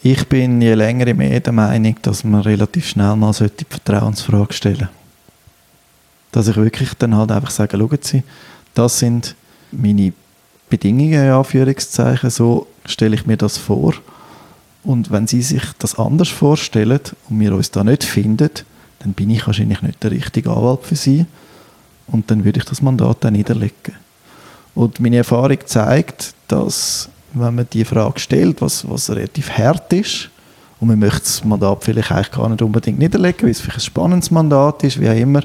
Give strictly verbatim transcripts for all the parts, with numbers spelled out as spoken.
Ich bin je länger je mehr der Meinung, dass man relativ schnell mal die Vertrauensfrage stellen sollte. Dass ich wirklich dann halt einfach sage, schauen Sie, das sind meine Bedingungen, in Anführungszeichen, so stelle ich mir das vor. Und wenn Sie sich das anders vorstellen und wir uns da nicht finden, dann bin ich wahrscheinlich nicht der richtige Anwalt für Sie. Und dann würde ich das Mandat dann niederlegen. Und meine Erfahrung zeigt, dass, wenn man die Frage stellt, was, was relativ hart ist, und man möchte das Mandat vielleicht eigentlich gar nicht unbedingt niederlegen, weil es vielleicht ein spannendes Mandat ist, wie auch immer,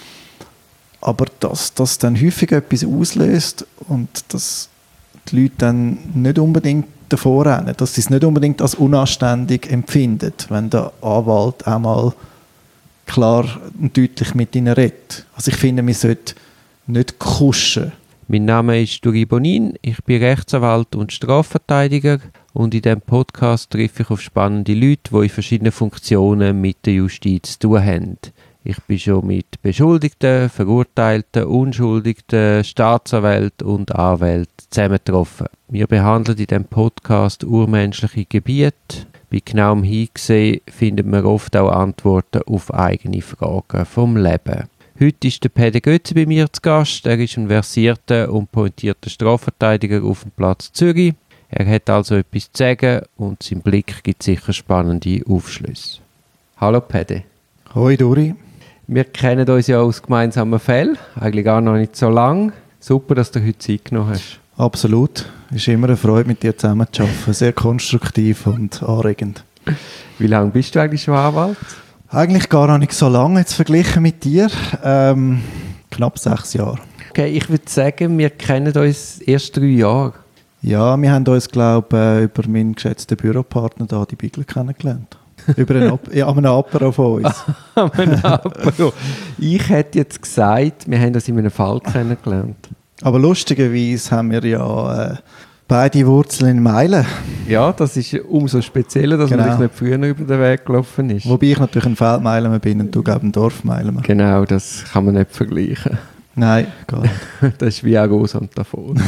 aber dass das dann häufig etwas auslöst und dass die Leute dann nicht unbedingt davor rennen, dass sie es nicht unbedingt als unanständig empfinden, wenn der Anwalt einmal klar und deutlich mit ihnen redet. Also ich finde, man sollte nicht kuschen. Mein Name ist Duri Bonin, ich bin Rechtsanwalt und Strafverteidiger und in diesem Podcast treffe ich auf spannende Leute, die in verschiedenen Funktionen mit der Justiz zu tun haben. Ich bin schon mit Beschuldigten, Verurteilten, Unschuldigten, Staatsanwälten und Anwälten zusammengetroffen. Wir behandeln in diesem Podcast urmenschliche Gebiete. Bei genauem Hinsehen findet man oft auch Antworten auf eigene Fragen vom Leben. Heute ist der Pede Götze bei mir zu Gast. Er ist ein versierter und pointierter Strafverteidiger auf dem Platz Zürich. Er hat also etwas zu sagen und sein Blick gibt sicher spannende Aufschlüsse. Hallo Pede. Hoi Duri. Wir kennen uns ja aus gemeinsamen Fällen, eigentlich gar noch nicht so lange. Super, dass du heute Zeit genommen hast. Absolut. Es ist immer eine Freude, mit dir zusammen zu arbeiten. Sehr konstruktiv und anregend. Wie lange bist du eigentlich schon Anwalt? Eigentlich gar noch nicht so lange, jetzt verglichen mit dir. Ähm, knapp sechs Jahre. Okay, ich würde sagen, wir kennen uns erst drei Jahre. Ja, wir haben uns, glaube ich, über meinen geschätzten Büropartner da, die Bigler, kennengelernt. Über einen, ja, einen Apero von uns. Einen Apero. Ich hätte jetzt gesagt, wir haben das in einem Fall kennengelernt. Aber lustigerweise haben wir ja äh, beide Wurzeln in Meilen. Ja, das ist umso spezieller, dass genau. man nicht früher über den Weg gelaufen ist. Wobei ich natürlich ein Feldmeilen bin und du, glaube ich, ein Dorfmeilen. Genau, das kann man nicht vergleichen. Nein, gar nicht. Das ist wie Aargau und davon.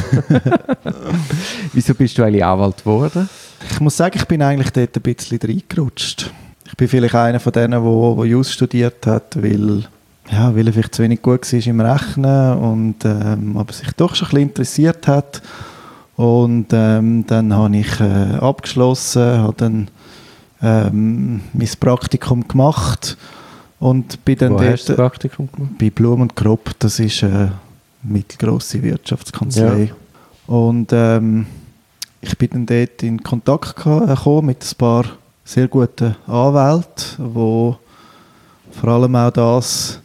Wieso bist du eigentlich Anwalt geworden? Ich muss sagen, ich bin eigentlich dort ein bisschen reingerutscht. Ich bin vielleicht einer von denen, der Jus studiert hat, weil, ja, weil er vielleicht zu wenig gut war im Rechnen und ähm, aber sich doch schon ein bisschen interessiert hat. Und ähm, dann habe ich äh, abgeschlossen, habe dann ähm, mein Praktikum gemacht und bin dann Wo dort, hast du das Praktikum gemacht? Bei Blum und Kropp, das ist eine mittelgrosse Wirtschaftskanzlei. Ja. Und ähm, ich bin dann dort in Kontakt gekommen mit ein paar sehr guten Anwälten, die vor allem auch das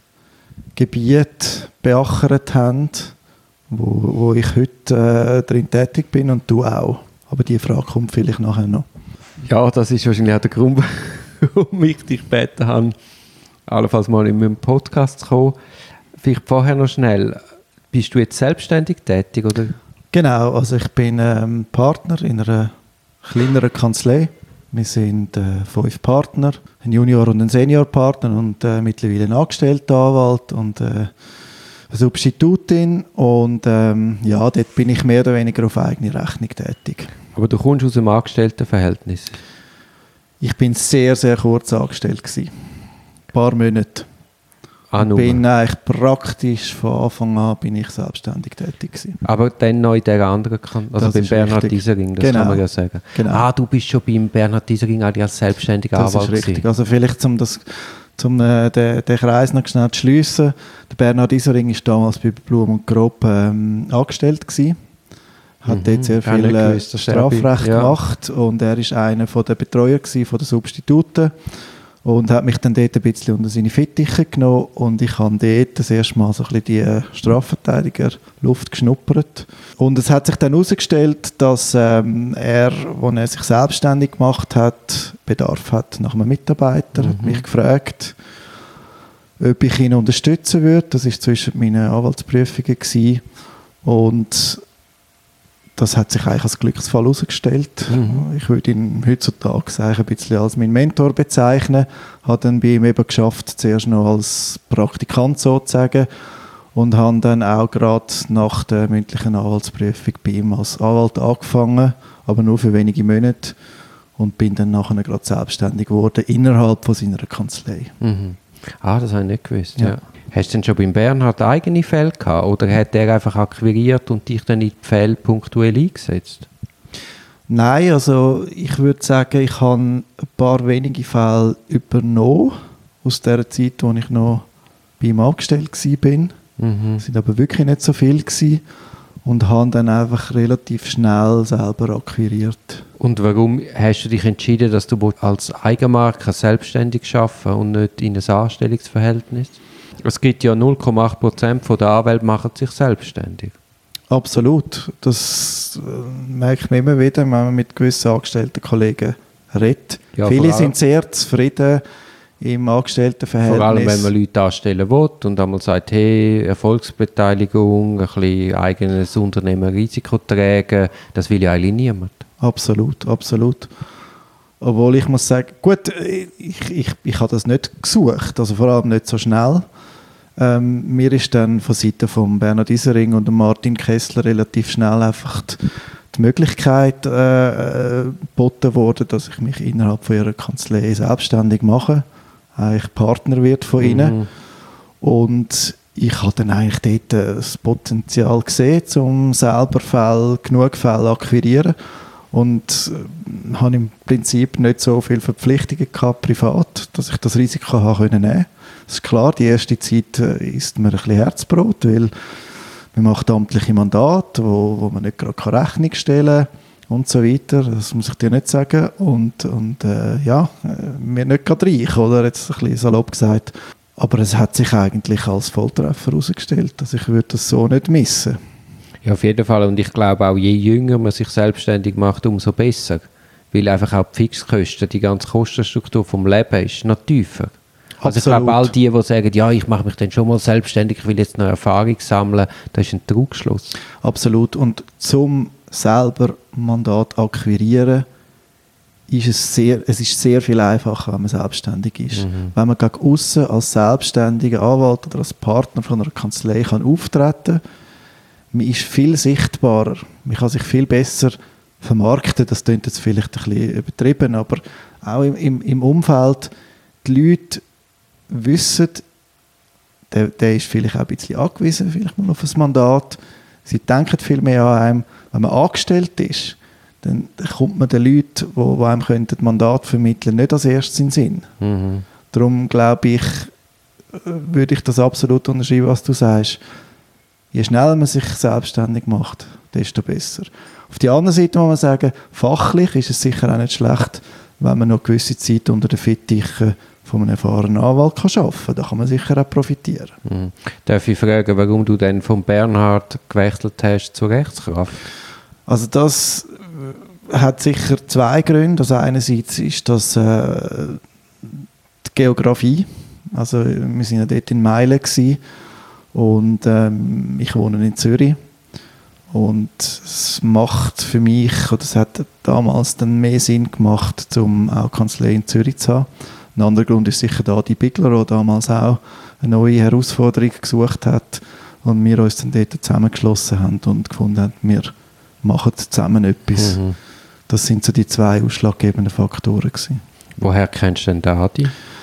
Gebiet beachert haben, wo, wo ich heute äh, drin tätig bin und du auch. Aber die Frage kommt vielleicht nachher noch. Ja, das ist wahrscheinlich auch der Grund, warum ich dich gebeten habe, allenfalls mal in meinem Podcast zu kommen. Vielleicht vorher noch schnell, bist du jetzt selbstständig tätig, oder? Genau, also ich bin ähm, Partner in einer kleineren Kanzlei. Wir sind äh, fünf Partner, ein Junior- und ein Seniorpartner und äh, mittlerweile ein angestellter Anwalt und äh, eine Substitutin. Und ähm, ja, dort bin ich mehr oder weniger auf eigene Rechnung tätig. Aber du kommst aus einem Angestelltenverhältnis? Ich bin sehr, sehr kurz angestellt gewesen. Ein paar Monate. Ah, ich bin eigentlich praktisch von Anfang an bin ich selbstständig tätig gewesen. Aber dann noch in der anderen Kanzlei, also das beim Bernhard richtig. Diesering, das genau. kann man ja sagen. Genau. Ah, du bist schon beim Bernhard Diesering als selbstständiger das Anwalt. Das ist richtig. Also vielleicht, um das, zum, äh, den, den Kreis noch schnell zu schliessen. Der Bernhard Diesering war damals bei Blum und Grob ähm, angestellt gewesen. Hat mhm, dort sehr viel äh, Strafrecht ja. gemacht und er war einer der Betreuer gewesen, von der Substituten. Und hat mich dann dort ein bisschen unter seine Fittiche genommen und ich habe dort das erste Mal so ein bisschen die Strafverteidiger-Luft geschnuppert. Und es hat sich dann herausgestellt, dass ähm, er, als er sich selbstständig gemacht hat, Bedarf hat nach einem Mitarbeiter. Mhm. Hat mich gefragt, ob ich ihn unterstützen würde. Das war zwischen meinen Anwaltsprüfungen gewesen. Und das hat sich eigentlich als Glücksfall herausgestellt. Mhm. Ich würde ihn heutzutage ein bisschen als meinen Mentor bezeichnen. Habe dann bei ihm eben geschafft, zuerst noch als Praktikant sozusagen und habe dann auch gerade nach der mündlichen Anwaltsprüfung bei ihm als Anwalt angefangen, aber nur für wenige Monate. und bin dann nachher gerade selbstständig geworden innerhalb von seiner Kanzlei. Mhm. Ah, das habe ich nicht gewusst. Ja. Ja. Hast du denn schon beim Bernhard eigene Fälle gehabt oder hat er einfach akquiriert und dich dann in die Fälle punktuell eingesetzt? Nein, also ich würde sagen, ich habe ein paar wenige Fälle übernommen aus der Zeit, als ich noch bei ihm angestellt war. Mhm. Es waren aber wirklich nicht so viele gewesen und habe dann einfach relativ schnell selber akquiriert. Und warum hast du dich entschieden, dass du als Eigenmarke selbstständig arbeiten und nicht in ein Anstellungsverhältnis? Es gibt ja null Komma acht Prozent der Anwälte machen sich selbstständig. Absolut. Das äh, merkt man immer wieder, wenn man mit gewissen angestellten Kollegen redet. Ja, Viele vor allem- sind sehr zufrieden im Angestelltenverhältnis. Vor allem, wenn man Leute anstellen will und einmal sagt, hey, Erfolgsbeteiligung, ein bisschen eigenes Unternehmen Risiko tragen, das will ja eigentlich niemand. Absolut, absolut. Obwohl ich muss sagen, gut, ich, ich, ich habe das nicht gesucht, also vor allem nicht so schnell. Ähm, mir ist dann von Seiten von Bernhard Isering und Martin Kessler relativ schnell einfach die, die Möglichkeit äh, geboten worden, dass ich mich innerhalb von ihrer Kanzlei selbstständig mache, eigentlich Partner wird von ihnen. Mhm. Und ich habe dann eigentlich dort das Potenzial gesehen, um selber Fälle, genug Fälle akquirieren. Und äh, habe im Prinzip nicht so viele Verpflichtungen gehabt, privat, dass ich das Risiko habe können nehmen. Das ist klar, die erste Zeit äh, ist mir ein bisschen Herzbrot, weil man macht amtliche Mandate, wo, wo man nicht gerade Rechnung stellen kann und so weiter. Das muss ich dir nicht sagen. Und, und äh, ja, äh, wir nicht gerade reich, oder? Jetzt ein bisschen salopp gesagt. Aber es hat sich eigentlich als Volltreffer herausgestellt. Also ich würde das so nicht missen. Ja, auf jeden Fall. Und ich glaube auch, je jünger man sich selbstständig macht, umso besser. Weil einfach auch die Fixkosten, die ganze Kostenstruktur vom Leben ist noch tiefer. Also ich glaube, all die, die sagen, ja, ich mache mich dann schon mal selbstständig, ich will jetzt noch Erfahrung sammeln, das ist ein Trugschluss. Absolut. Und zum selber Mandat akquirieren, ist es sehr, es ist sehr viel einfacher, wenn man selbstständig ist. Mhm. Wenn man gegen aussen als selbstständiger Anwalt oder als Partner von einer Kanzlei kann auftreten, man ist viel sichtbarer, man kann sich viel besser vermarkten, das klingt jetzt vielleicht ein bisschen übertrieben, aber auch im, im, im Umfeld, die Leute wissen, der, der ist vielleicht auch ein bisschen angewiesen, vielleicht mal auf ein Mandat, sie denken viel mehr an einem, wenn man angestellt ist, dann kommt man den Leuten, die, die einem könnten Mandat vermitteln, nicht als erstes in den Sinn. Mhm. Darum glaube ich, würde ich das absolut unterschreiben, was du sagst. Je schneller man sich selbstständig macht, desto besser. Auf der anderen Seite muss man sagen, fachlich ist es sicher auch nicht schlecht, wenn man noch eine gewisse Zeit unter den Fittichen von einem erfahrenen Anwalt kann arbeiten kann. Da kann man sicher auch profitieren. Mhm. Darf ich fragen, warum du dann von Bernhard gewechselt hast zur Rechtskraft? Also das hat sicher zwei Gründe. Also einerseits ist das äh, die Geografie. Also wir sind ja dort in Meilen gewesen. Und ähm, ich wohne in Zürich und es macht für mich, oder es hat damals dann mehr Sinn gemacht, um auch Kanzlei in Zürich zu haben. Ein anderer Grund ist sicher da die Bigler, der damals auch eine neue Herausforderung gesucht hat und wir uns dann dort zusammengeschlossen haben und gefunden haben, wir machen zusammen etwas. Mhm. Das sind so die zwei ausschlaggebenden Faktoren gewesen. Woher kennst du denn den Adi?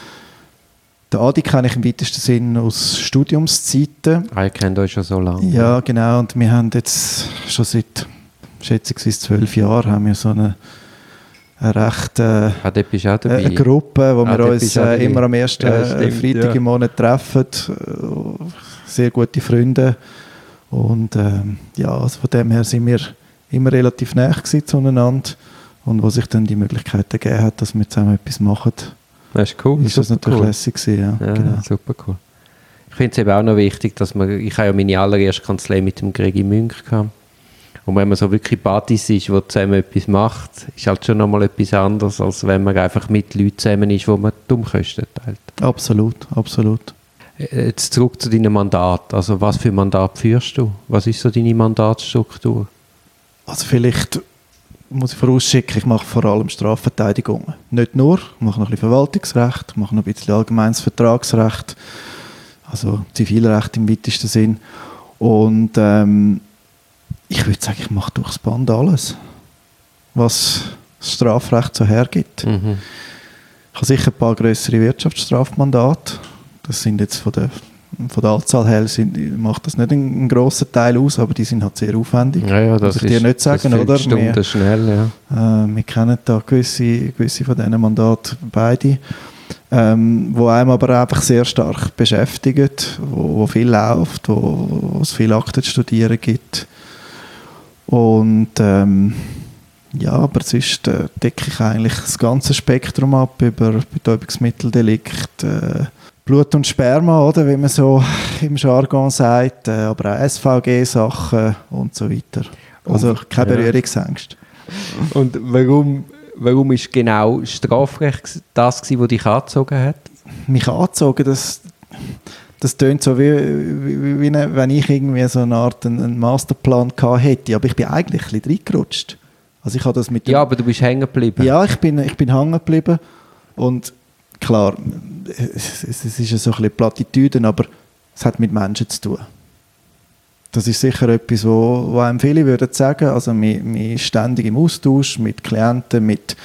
Den Adi kenne ich im weitesten Sinn aus Studiumszeiten. Ah, ihr kennt euch schon so lange. Ja, genau. Und wir haben jetzt schon seit schätzungsweise zwölf Jahren haben wir so eine, eine recht äh, ah, dort bist du auch dabei. eine Gruppe, wo ah, wir uns äh, immer am ersten ja, stimmt, Freitag ja. im Monat treffen. Sehr gute Freunde. Und ähm, ja, also von dem her sind wir immer relativ nahe zueinander. Und wo sich dann die Möglichkeit gegeben hat, dass wir zusammen etwas machen, das ist cool. ist das natürlich cool. Lässig gewesen, ja. Ja, genau. Super cool. Ich finde es eben auch noch wichtig, dass man, ich habe ja meine allererste Kanzlei mit dem Gregi Münch gehabt. Und wenn man so wirklich Buddies ist, die zusammen etwas macht, ist halt schon nochmal etwas anderes, als wenn man einfach mit Leuten zusammen ist, wo man die Umkosten teilt. Absolut, absolut. Jetzt zurück zu deinem Mandat. Also was für ein Mandat führst du? Was ist so deine Mandatsstruktur? Also vielleicht muss ich vorausschicken, ich mache vor allem Strafverteidigungen. Nicht nur, ich mache noch ein bisschen Verwaltungsrecht, ich mache noch ein bisschen allgemeines Vertragsrecht, also Zivilrecht im weitesten Sinn. Und ähm, ich würde sagen, ich mache durchs Band alles, was das Strafrecht so hergibt. Mhm. Ich habe sicher ein paar grössere Wirtschaftsstrafmandate. Das sind jetzt von der, von der Anzahl her sind, macht das nicht einen, einen grossen Teil aus, aber die sind halt sehr aufwendig. Ja, ja, das muss ich ist, dir nicht sagen, das oder? Stunden Wir, schnell, ja. äh, wir kennen da gewisse, gewisse von diesen Mandaten beide, ähm, wo einem aber einfach sehr stark beschäftigt, wo, wo viel läuft, wo, wo es viele Akten zu studieren gibt. Und ähm, ja, aber sonst äh, decke ich eigentlich das ganze Spektrum ab über Betäubungsmitteldelikt, äh, Blut und Sperma, oder, wie man so im Jargon sagt, äh, aber auch S V G-Sachen und so weiter. Also keine Ja. Berührungsängste. Und warum, warum ist genau Strafrecht das gewesen, was dich angezogen hat? Mich angezogen, das, das tönt so, wie, wie, wie eine, wenn ich irgendwie so eine Art einen, einen Masterplan gehabt hätte, aber ich bin eigentlich ein bisschen reingerutscht. Also ich habe das mit dem, Ja, aber du bist hängen geblieben. ja, ich bin, ich bin hängen geblieben und klar, es, es ist ja so ein bisschen Plattitüden, aber es hat mit Menschen zu tun. Das ist sicher etwas, wo, wo einem viele würden sagen, also wir, wir sind ständig im Austausch mit Klienten, mit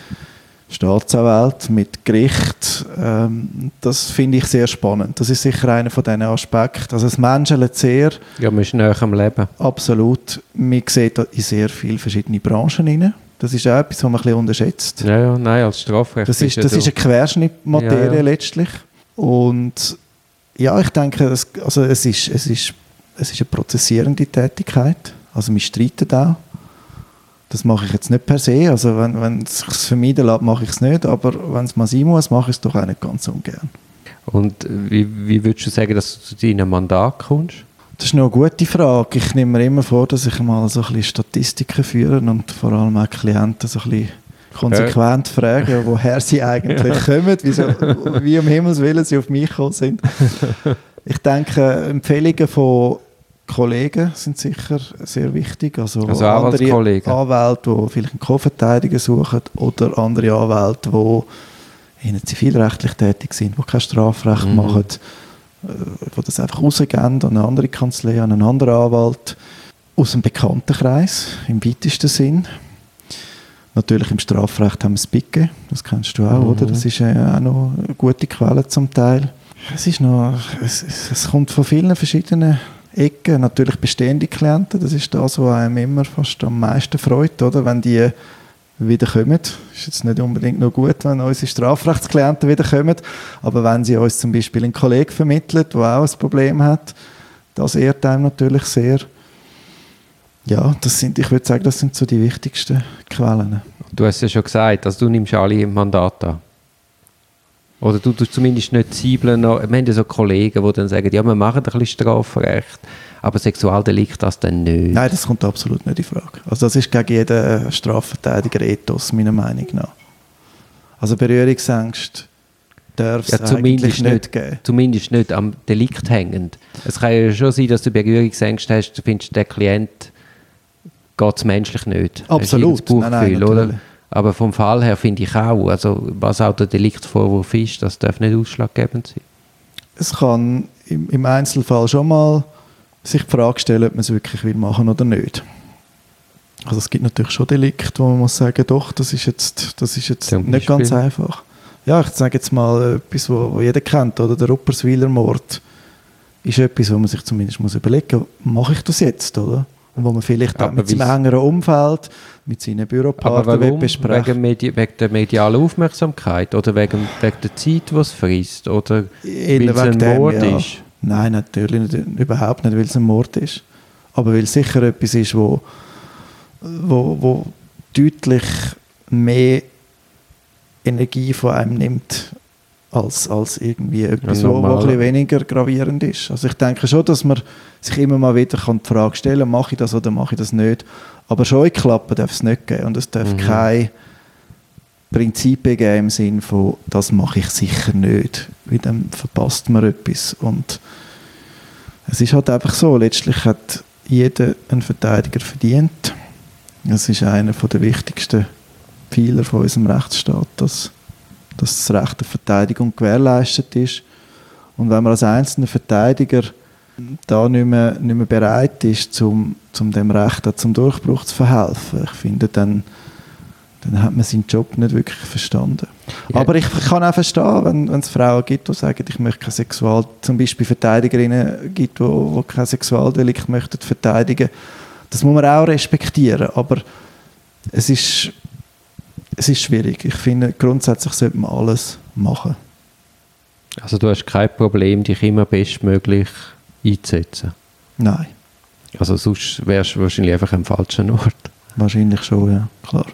Staatsanwälten, mit Gericht. Ähm, das finde ich sehr spannend. Das ist sicher einer von diesen Aspekten. Also das menschelt sehr. Ja, man ist näher am Leben. Absolut. Man sieht da in sehr viele verschiedene Branchen rein. Das ist auch etwas, was man ein bisschen unterschätzt. Ja, ja, nein, als Strafrecht. Das ist, ja das du- ist eine Querschnittmaterie Ja, ja. letztlich. Und ja, ich denke, es, also es, ist, es, ist, es ist eine prozessierende Tätigkeit. Also wir streiten auch. Das mache ich jetzt nicht per se. Also wenn, wenn es sich vermeiden lässt, mache ich es nicht. Aber wenn es mal sein muss, mache ich es doch auch nicht ganz ungern. Und wie, wie würdest du sagen, dass du zu deinem Mandat kommst? Das ist noch eine gute Frage. Ich nehme mir immer vor, dass ich mal so ein bisschen Statistiken führe und vor allem auch Klienten so ein bisschen konsequent frage, woher sie eigentlich kommen, wieso, wie um Himmels Willen sie auf mich gekommen sind. Ich denke, Empfehlungen von Kollegen sind sicher sehr wichtig. Also, Also andere Anwaltskollegen. Anwälte, die vielleicht einen Co-Verteidiger suchen oder andere Anwälte, die in zivilrechtlich tätig sind, die kein Strafrecht Mhm. machen, äh, die das einfach rausgeben an eine andere Kanzlei, an einen anderen Anwalt. Aus dem Bekanntenkreis, im weitesten Sinn. Natürlich im Strafrecht haben wir das B I G, das kennst du auch, Mhm. oder? Das ist äh, auch noch eine gute Quelle zum Teil. Es, ist noch, es, es, es kommt von vielen verschiedenen Ecken. Natürlich bestehende Klienten, das ist das, was einem immer fast am meisten freut, oder? Wenn die wieder kommen. Ist jetzt nicht unbedingt nur gut, wenn unsere Strafrechtsklienten wieder kommen, aber wenn sie uns zum Beispiel einen Kollegen vermittelt, der auch ein Problem hat, das ehrt einem natürlich sehr. Ja, das sind, ich würde sagen, das sind so die wichtigsten Quellen. Du hast ja schon gesagt, also du nimmst alle im Mandat an. Oder du tust zumindest nicht zwiebeln. Wir haben ja so Kollegen, die dann sagen, ja, wir machen ein bisschen Strafrecht, aber Sexualdelikt das dann nicht. Nein, das kommt absolut nicht in Frage. Also das ist gegen jeden Strafverteidiger-Ethos, meiner Meinung nach. Also Berührungsängste darf es Ja, zumindest eigentlich nicht, nicht, geben. zumindest nicht am Delikt hängend. Es kann ja schon sein, dass du Berührungsängste hast, du findest, der Klient geht es menschlich nicht. Absolut. Hast du das Bauchgefühl, Nein, nein, oder? natürlich. Aber vom Fall her finde ich auch, also was auch der Deliktvorwurf ist, das darf nicht ausschlaggebend sein. Es kann im, im Einzelfall schon mal sich die Frage stellen, ob man es wirklich will machen oder nicht. Also es gibt natürlich schon Delikte, wo man muss sagen, doch, das ist jetzt, das ist jetzt Zum nicht ganz Beispiel? einfach. Ja, ich sage jetzt mal etwas, wo, wo jeder kennt, oder der Rupperswiler Mord ist etwas, wo man sich zumindest muss überlegen muss, mache ich das jetzt, oder? Und wo man vielleicht auch Aber mit seinem wie's- engeren Umfeld, mit seinen Aber Büropartnern warum? besprechen. Wegen, Medi wegen der medialen Aufmerksamkeit oder wegen, wegen der Zeit, die es frisst? Oder weil es ein dem, Mord ja. ist? Nein, natürlich nicht, überhaupt nicht, weil es ein Mord ist. Aber weil es sicher etwas ist, wo, wo, wo deutlich mehr Energie von einem nimmt, als, als irgendwie etwas, Ja, wo, wo ein normal. bisschen weniger gravierend ist. Also ich denke schon, dass man sich immer mal wieder kann die Frage stellen kann, mache ich das oder mache ich das nicht. Aber Scheuklappen darf es nicht geben und es darf Mhm. keine Prinzipien geben im Sinn von, das mache ich sicher nicht, weil dann verpasst man etwas. Und es ist halt einfach so, letztlich hat jeder einen Verteidiger verdient. Das ist einer der wichtigsten Pfeiler von unserem Rechtsstaat, dass, dass das Recht auf Verteidigung gewährleistet ist. Und wenn man als einzelner Verteidiger da nicht mehr, nicht mehr bereit ist, zum, zum dem Recht auch zum Durchbruch zu verhelfen, ich finde, dann, dann hat man seinen Job nicht wirklich verstanden. Ja. Aber ich kann auch verstehen, wenn, wenn es Frauen gibt, die sagen, ich möchte kein Sexual... Zum Beispiel Verteidigerinnen gibt, die, die kein Sexualdelikt möchten verteidigen. Das muss man auch respektieren, aber es ist, es ist schwierig. Ich finde, grundsätzlich sollte man alles machen. Also du hast kein Problem, dich immer bestmöglich einzusetzen? Nein. Also sonst wärst du wahrscheinlich einfach am falschen Ort. Wahrscheinlich schon, ja, klar.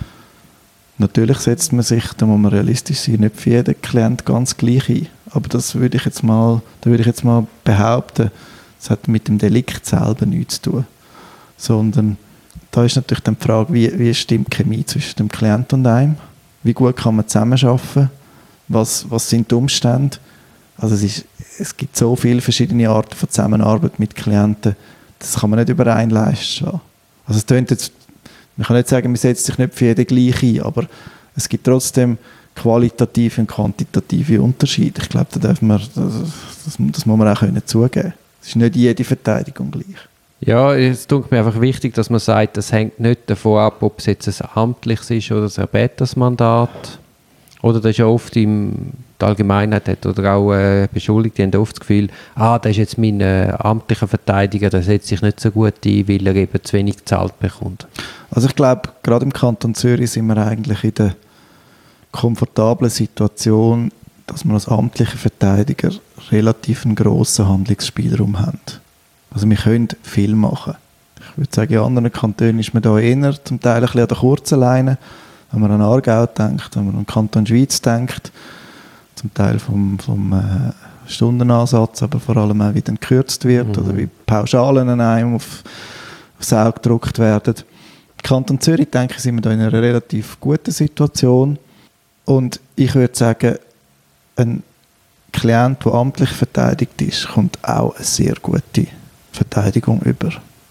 Natürlich setzt man sich, da muss man realistisch sein, nicht für jeden Klient ganz gleich ein. Aber das würde ich jetzt mal, da würde ich jetzt mal behaupten, das hat mit dem Delikt selber nichts zu tun. Sondern da ist natürlich dann die Frage, wie, wie stimmt die Chemie zwischen dem Klient und einem? Wie gut kann man zusammenarbeiten? Was, was sind die Umstände? Also es, ist, es gibt so viele verschiedene Arten von Zusammenarbeit mit Klienten, das kann man nicht über einen Leisten lassen. Also es tönt jetzt, man kann nicht sagen, man setzt sich nicht für jeden gleich ein, aber es gibt trotzdem qualitative und quantitative Unterschiede. Ich glaube, da darf man, das, das, das muss man auch können zugeben. Es ist nicht jede Verteidigung gleich. Ja, es tut mir einfach wichtig, dass man sagt, das hängt nicht davon ab, ob es jetzt ein amtliches ist oder ein erbetetes Mandat. Oder das ist ja oft im die Allgemeinheit hat oder auch äh, Beschuldigte haben oft das Gefühl, ah, das ist jetzt mein äh, amtlicher Verteidiger, der setzt sich nicht so gut ein, weil er eben zu wenig gezahlt bekommt. Also ich glaube, gerade im Kanton Zürich sind wir eigentlich in der komfortablen Situation, dass wir als amtliche Verteidiger relativ einen grossen Handlungsspielraum haben. Also wir können viel machen. Ich würde sagen, in anderen Kantonen ist man da eher zum Teil ein bisschen an der kurzen Leine. Wenn man an Aargau denkt, wenn man an den Kanton Schweiz denkt, zum Teil vom, vom äh, Stundenansatz, aber vor allem auch, wie dann gekürzt wird mhm. oder wie Pauschalen an einem auf, aufs Auge gedruckt werden. Im Kanton Zürich, denke ich, sind wir da in einer relativ guten Situation. Und ich würde sagen, ein Klient, der amtlich verteidigt ist, kommt auch eine sehr gute Verteidigung über.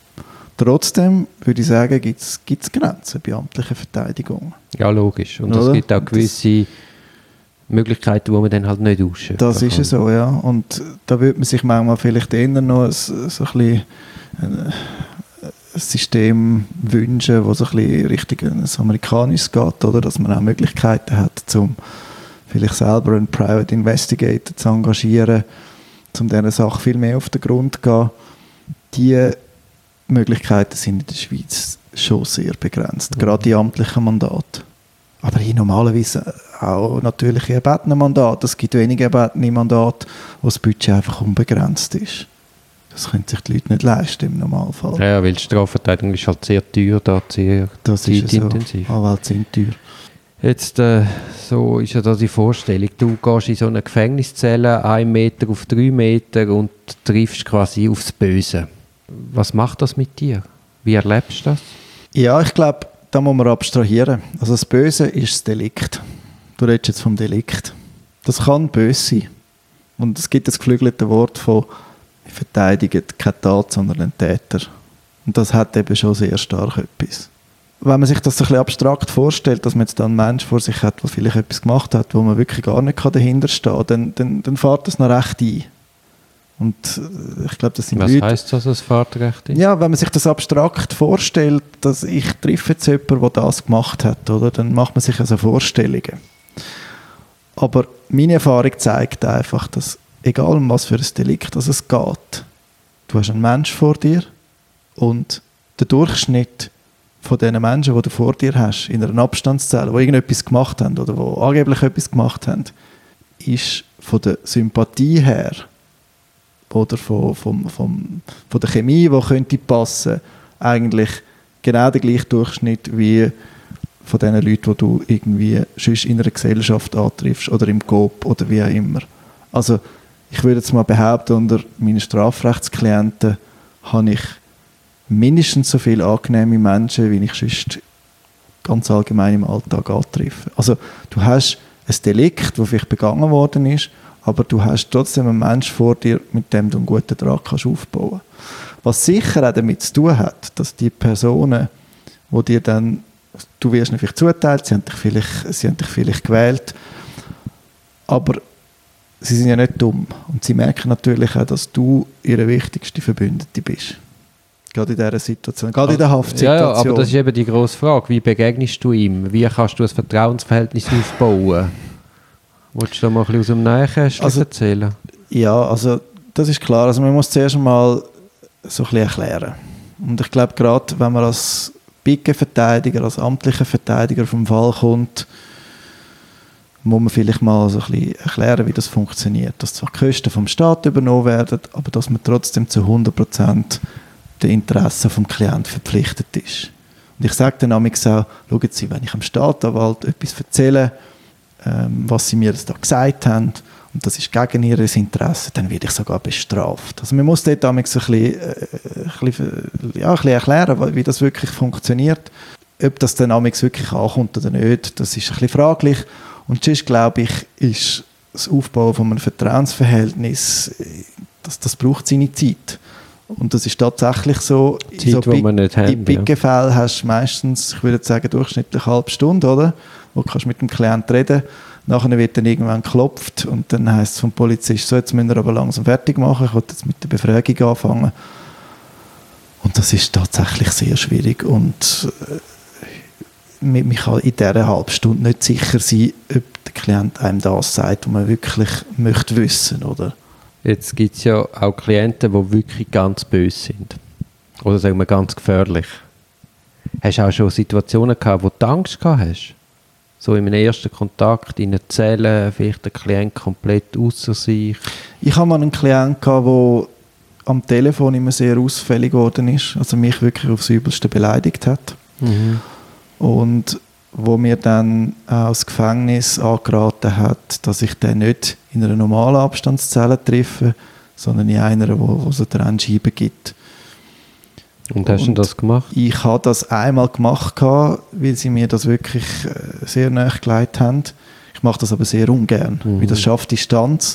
Trotzdem würde ich sagen, gibt es Grenzen bei amtlicher Verteidigung. Ja, logisch. Und es gibt auch gewisse das, Möglichkeiten, die man dann halt nicht ausschöpfen kann. Das ist es so, ja. Und da würde man sich manchmal vielleicht eher noch ein, so ein, bisschen ein System wünschen, das so ein bisschen Richtung ein amerikanisches geht, oder? Dass man auch Möglichkeiten hat, um vielleicht selber einen Private Investigator zu engagieren, um dieser Sache viel mehr auf den Grund zu gehen. Die Möglichkeiten sind in der Schweiz schon sehr begrenzt, mhm. gerade die amtlichen Mandate. Aber in normalerweise auch natürlich erbetene Mandate. Es gibt wenige erbetene Mandate, wo das Budget einfach unbegrenzt ist. Das können sich die Leute nicht leisten im Normalfall. Ja, weil die Strafverteidigung ist halt sehr teuer, da sehr das zeitintensiv. So. Anwälte sind teuer. Jetzt, äh, so ist ja da die Vorstellung, du gehst in so eine Gefängniszelle, ein Meter auf drei Meter und triffst quasi aufs Böse. Was macht das mit dir? Wie erlebst du das? Ja, ich glaube, da muss man abstrahieren. Also das Böse ist das Delikt. Du redest jetzt vom Delikt. Das kann böse sein. Und es gibt das geflügelte Wort von «Wir verteidigen keine Tat, sondern einen Täter». Und das hat eben schon sehr stark etwas. Wenn man sich das so ein bisschen abstrakt vorstellt, dass man jetzt da einen Mensch vor sich hat, der vielleicht etwas gemacht hat, wo man wirklich gar nicht dahinter stehen kann, dann, dann, dann fährt das noch recht ein. Und ich glaube, das sind Was Leute, heisst das, das Fahrtrecht ist? Ja, wenn man sich das abstrakt vorstellt, dass ich treffe jetzt jemanden, der das gemacht hat, oder, dann macht man sich also Vorstellungen. Aber meine Erfahrung zeigt einfach, dass egal um was für ein Delikt es geht, du hast einen Menschen vor dir und der Durchschnitt von den Menschen, die du vor dir hast, in einer Abstandszelle, die irgendetwas gemacht haben oder die angeblich etwas gemacht haben, ist von der Sympathie her oder von, von, von, von der Chemie, die könnte passen, eigentlich genau der gleiche Durchschnitt wie von den Leuten, die du irgendwie sonst in einer Gesellschaft antriffst oder im Coop oder wie auch immer. Also ich würde jetzt mal behaupten, unter meinen Strafrechtsklienten habe ich mindestens so viele angenehme Menschen, wie ich sonst ganz allgemein im Alltag antreffe. Also du hast ein Delikt, das vielleicht begangen worden ist, aber du hast trotzdem einen Menschen vor dir, mit dem du einen guten Draht kannst aufbauen. Was sicher auch damit zu tun hat, dass die Personen, die dir dann, du wirst vielleicht zuteilt, sie haben dich vielleicht, sie haben dich vielleicht gewählt, aber sie sind ja nicht dumm und sie merken natürlich auch, dass du ihre wichtigste Verbündete bist. Gerade in dieser Situation, gerade in der Haftsituation. Ja, ja, aber das ist eben die grosse Frage. Wie begegnest du ihm? Wie kannst du ein Vertrauensverhältnis aufbauen? Willst du da mal ein bisschen aus dem Nähkästchen also, erzählen? Ja, also das ist klar. Also man muss zuerst mal so ein bisschen erklären. Und ich glaube, gerade wenn man als Picke-Verteidiger, als amtlicher Verteidiger vom Fall kommt, muss man vielleicht mal so ein bisschen erklären, wie das funktioniert. Dass zwar die Kosten vom Staat übernommen werden, aber dass man trotzdem zu hundert Prozent den Interessen des Klienten verpflichtet ist. Und ich sage dann auch, schauen Sie, wenn ich am Staatsanwalt etwas erzähle, ähm, was Sie mir da gesagt haben, und das ist gegen Ihr Interesse, dann werde ich sogar bestraft. Also man muss dort ein bisschen, äh, ein bisschen, ja, ein bisschen erklären, wie das wirklich funktioniert. Ob das dann wirklich ankommt oder nicht, das ist ein bisschen fraglich. Und sonst, glaube ich, ist das Aufbauen von einem Vertrauensverhältnis, das, das braucht seine Zeit. Und das ist tatsächlich so. Zeit, so Big, wir nicht haben, in Picke-Fällen ja. Hast du meistens, ich würde sagen, durchschnittlich eine halbe Stunde, oder? Wo du mit dem Klienten reden. Nachher wird dann irgendwann geklopft und dann heisst es vom Polizist, so, jetzt müssen wir aber langsam fertig machen, ich will jetzt mit der Befragung anfangen. Und das ist tatsächlich sehr schwierig und äh, man kann in dieser halben Stunde nicht sicher sein, ob der Klient einem das sagt, was man wirklich möchte wissen, oder? Jetzt gibt es ja auch Klienten, die wirklich ganz böse sind. Oder sagen wir ganz gefährlich. Hast du auch schon Situationen gehabt, wo du Angst gehabt hast? So in einem ersten Kontakt in einer Zelle, vielleicht der Klient komplett außer sich? Ich hatte mal einen Klienten, der am Telefon immer sehr ausfällig geworden ist, also mich wirklich aufs Übelste beleidigt hat. Mhm. Und wo mir dann aus Gefängnis angeraten hat, dass ich den nicht in einer normalen Abstandszelle treffe, sondern in einer, wo, wo es eine Trennscheibe gibt. Und hast du das gemacht? Ich habe das einmal gemacht, weil sie mir das wirklich sehr nahe gelegt haben. Ich mache das aber sehr ungern, mhm. weil das schafft Distanz.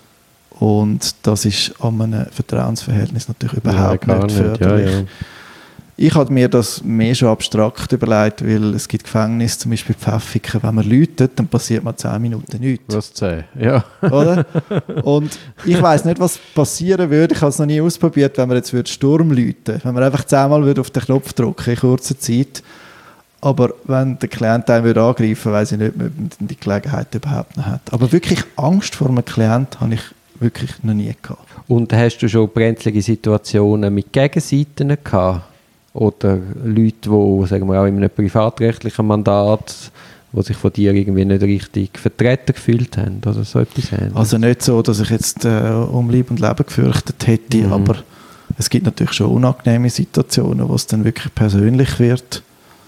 Und das ist an einem Vertrauensverhältnis natürlich überhaupt ja, nicht förderlich. Ja, ja. Ich habe mir das mehr schon abstrakt überlegt, weil es gibt Gefängnisse, zum Beispiel Pfäffiken, wenn man läutet, dann passiert man zehn Minuten nichts. Was zehn, ja. Oder? Und ich weiss nicht, was passieren würde, ich habe es noch nie ausprobiert, wenn man jetzt würde Sturm läuten, wenn man einfach zehnmal würde auf den Knopf drücken in kurzer Zeit. Aber wenn der Klient einen würde angreifen würde, weiss ich nicht, ob man die Gelegenheit überhaupt noch hat. Aber wirklich Angst vor einem Klient habe ich wirklich noch nie gehabt. Und hast du schon brenzlige Situationen mit Gegenseiten gehabt? Oder Leute, die, sagen wir auch in einem privatrechtlichen Mandat, die sich von dir irgendwie nicht richtig vertreten gefühlt haben oder so etwas haben? Also nicht so, dass ich jetzt äh, um Leib und Leben gefürchtet hätte, mhm. aber es gibt natürlich schon unangenehme Situationen, wo es dann wirklich persönlich wird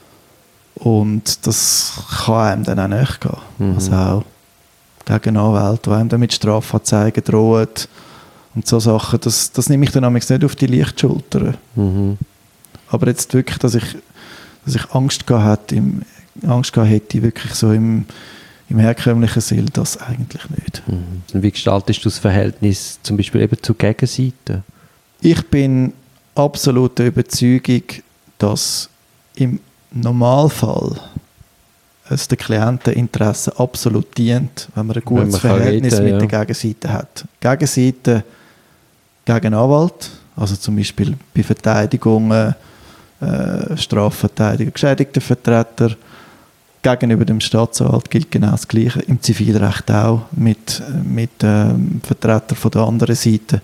und das kann einem dann auch nicht gehen. Mhm. Also auch gegen Anwälte, die einem dann mit Strafanzeigen drohen und so Sachen, das, das nehme ich dann nicht auf die leichte Schulter. Mhm. Aber jetzt wirklich, dass ich, dass ich Angst gehabt hätte, im, Angst gehabt hätte, wirklich so im, im herkömmlichen Sinn, das eigentlich nicht. Mhm. Und wie gestaltest du das Verhältnis zum Beispiel eben zur Gegenseite? Ich bin absolut der Überzeugung, dass im Normalfall es den Klienteninteressen absolut dient, wenn man ein gutes man Verhältnis reden, mit ja. der Gegenseite hat. Gegenseite gegen Anwalt, also zum Beispiel bei Verteidigungen, Äh, Strafverteidiger, Geschädigtenvertreter. Gegenüber dem Staatsanwalt gilt genau das Gleiche. Im Zivilrecht auch mit, mit ähm, Vertretern von der anderen Seite.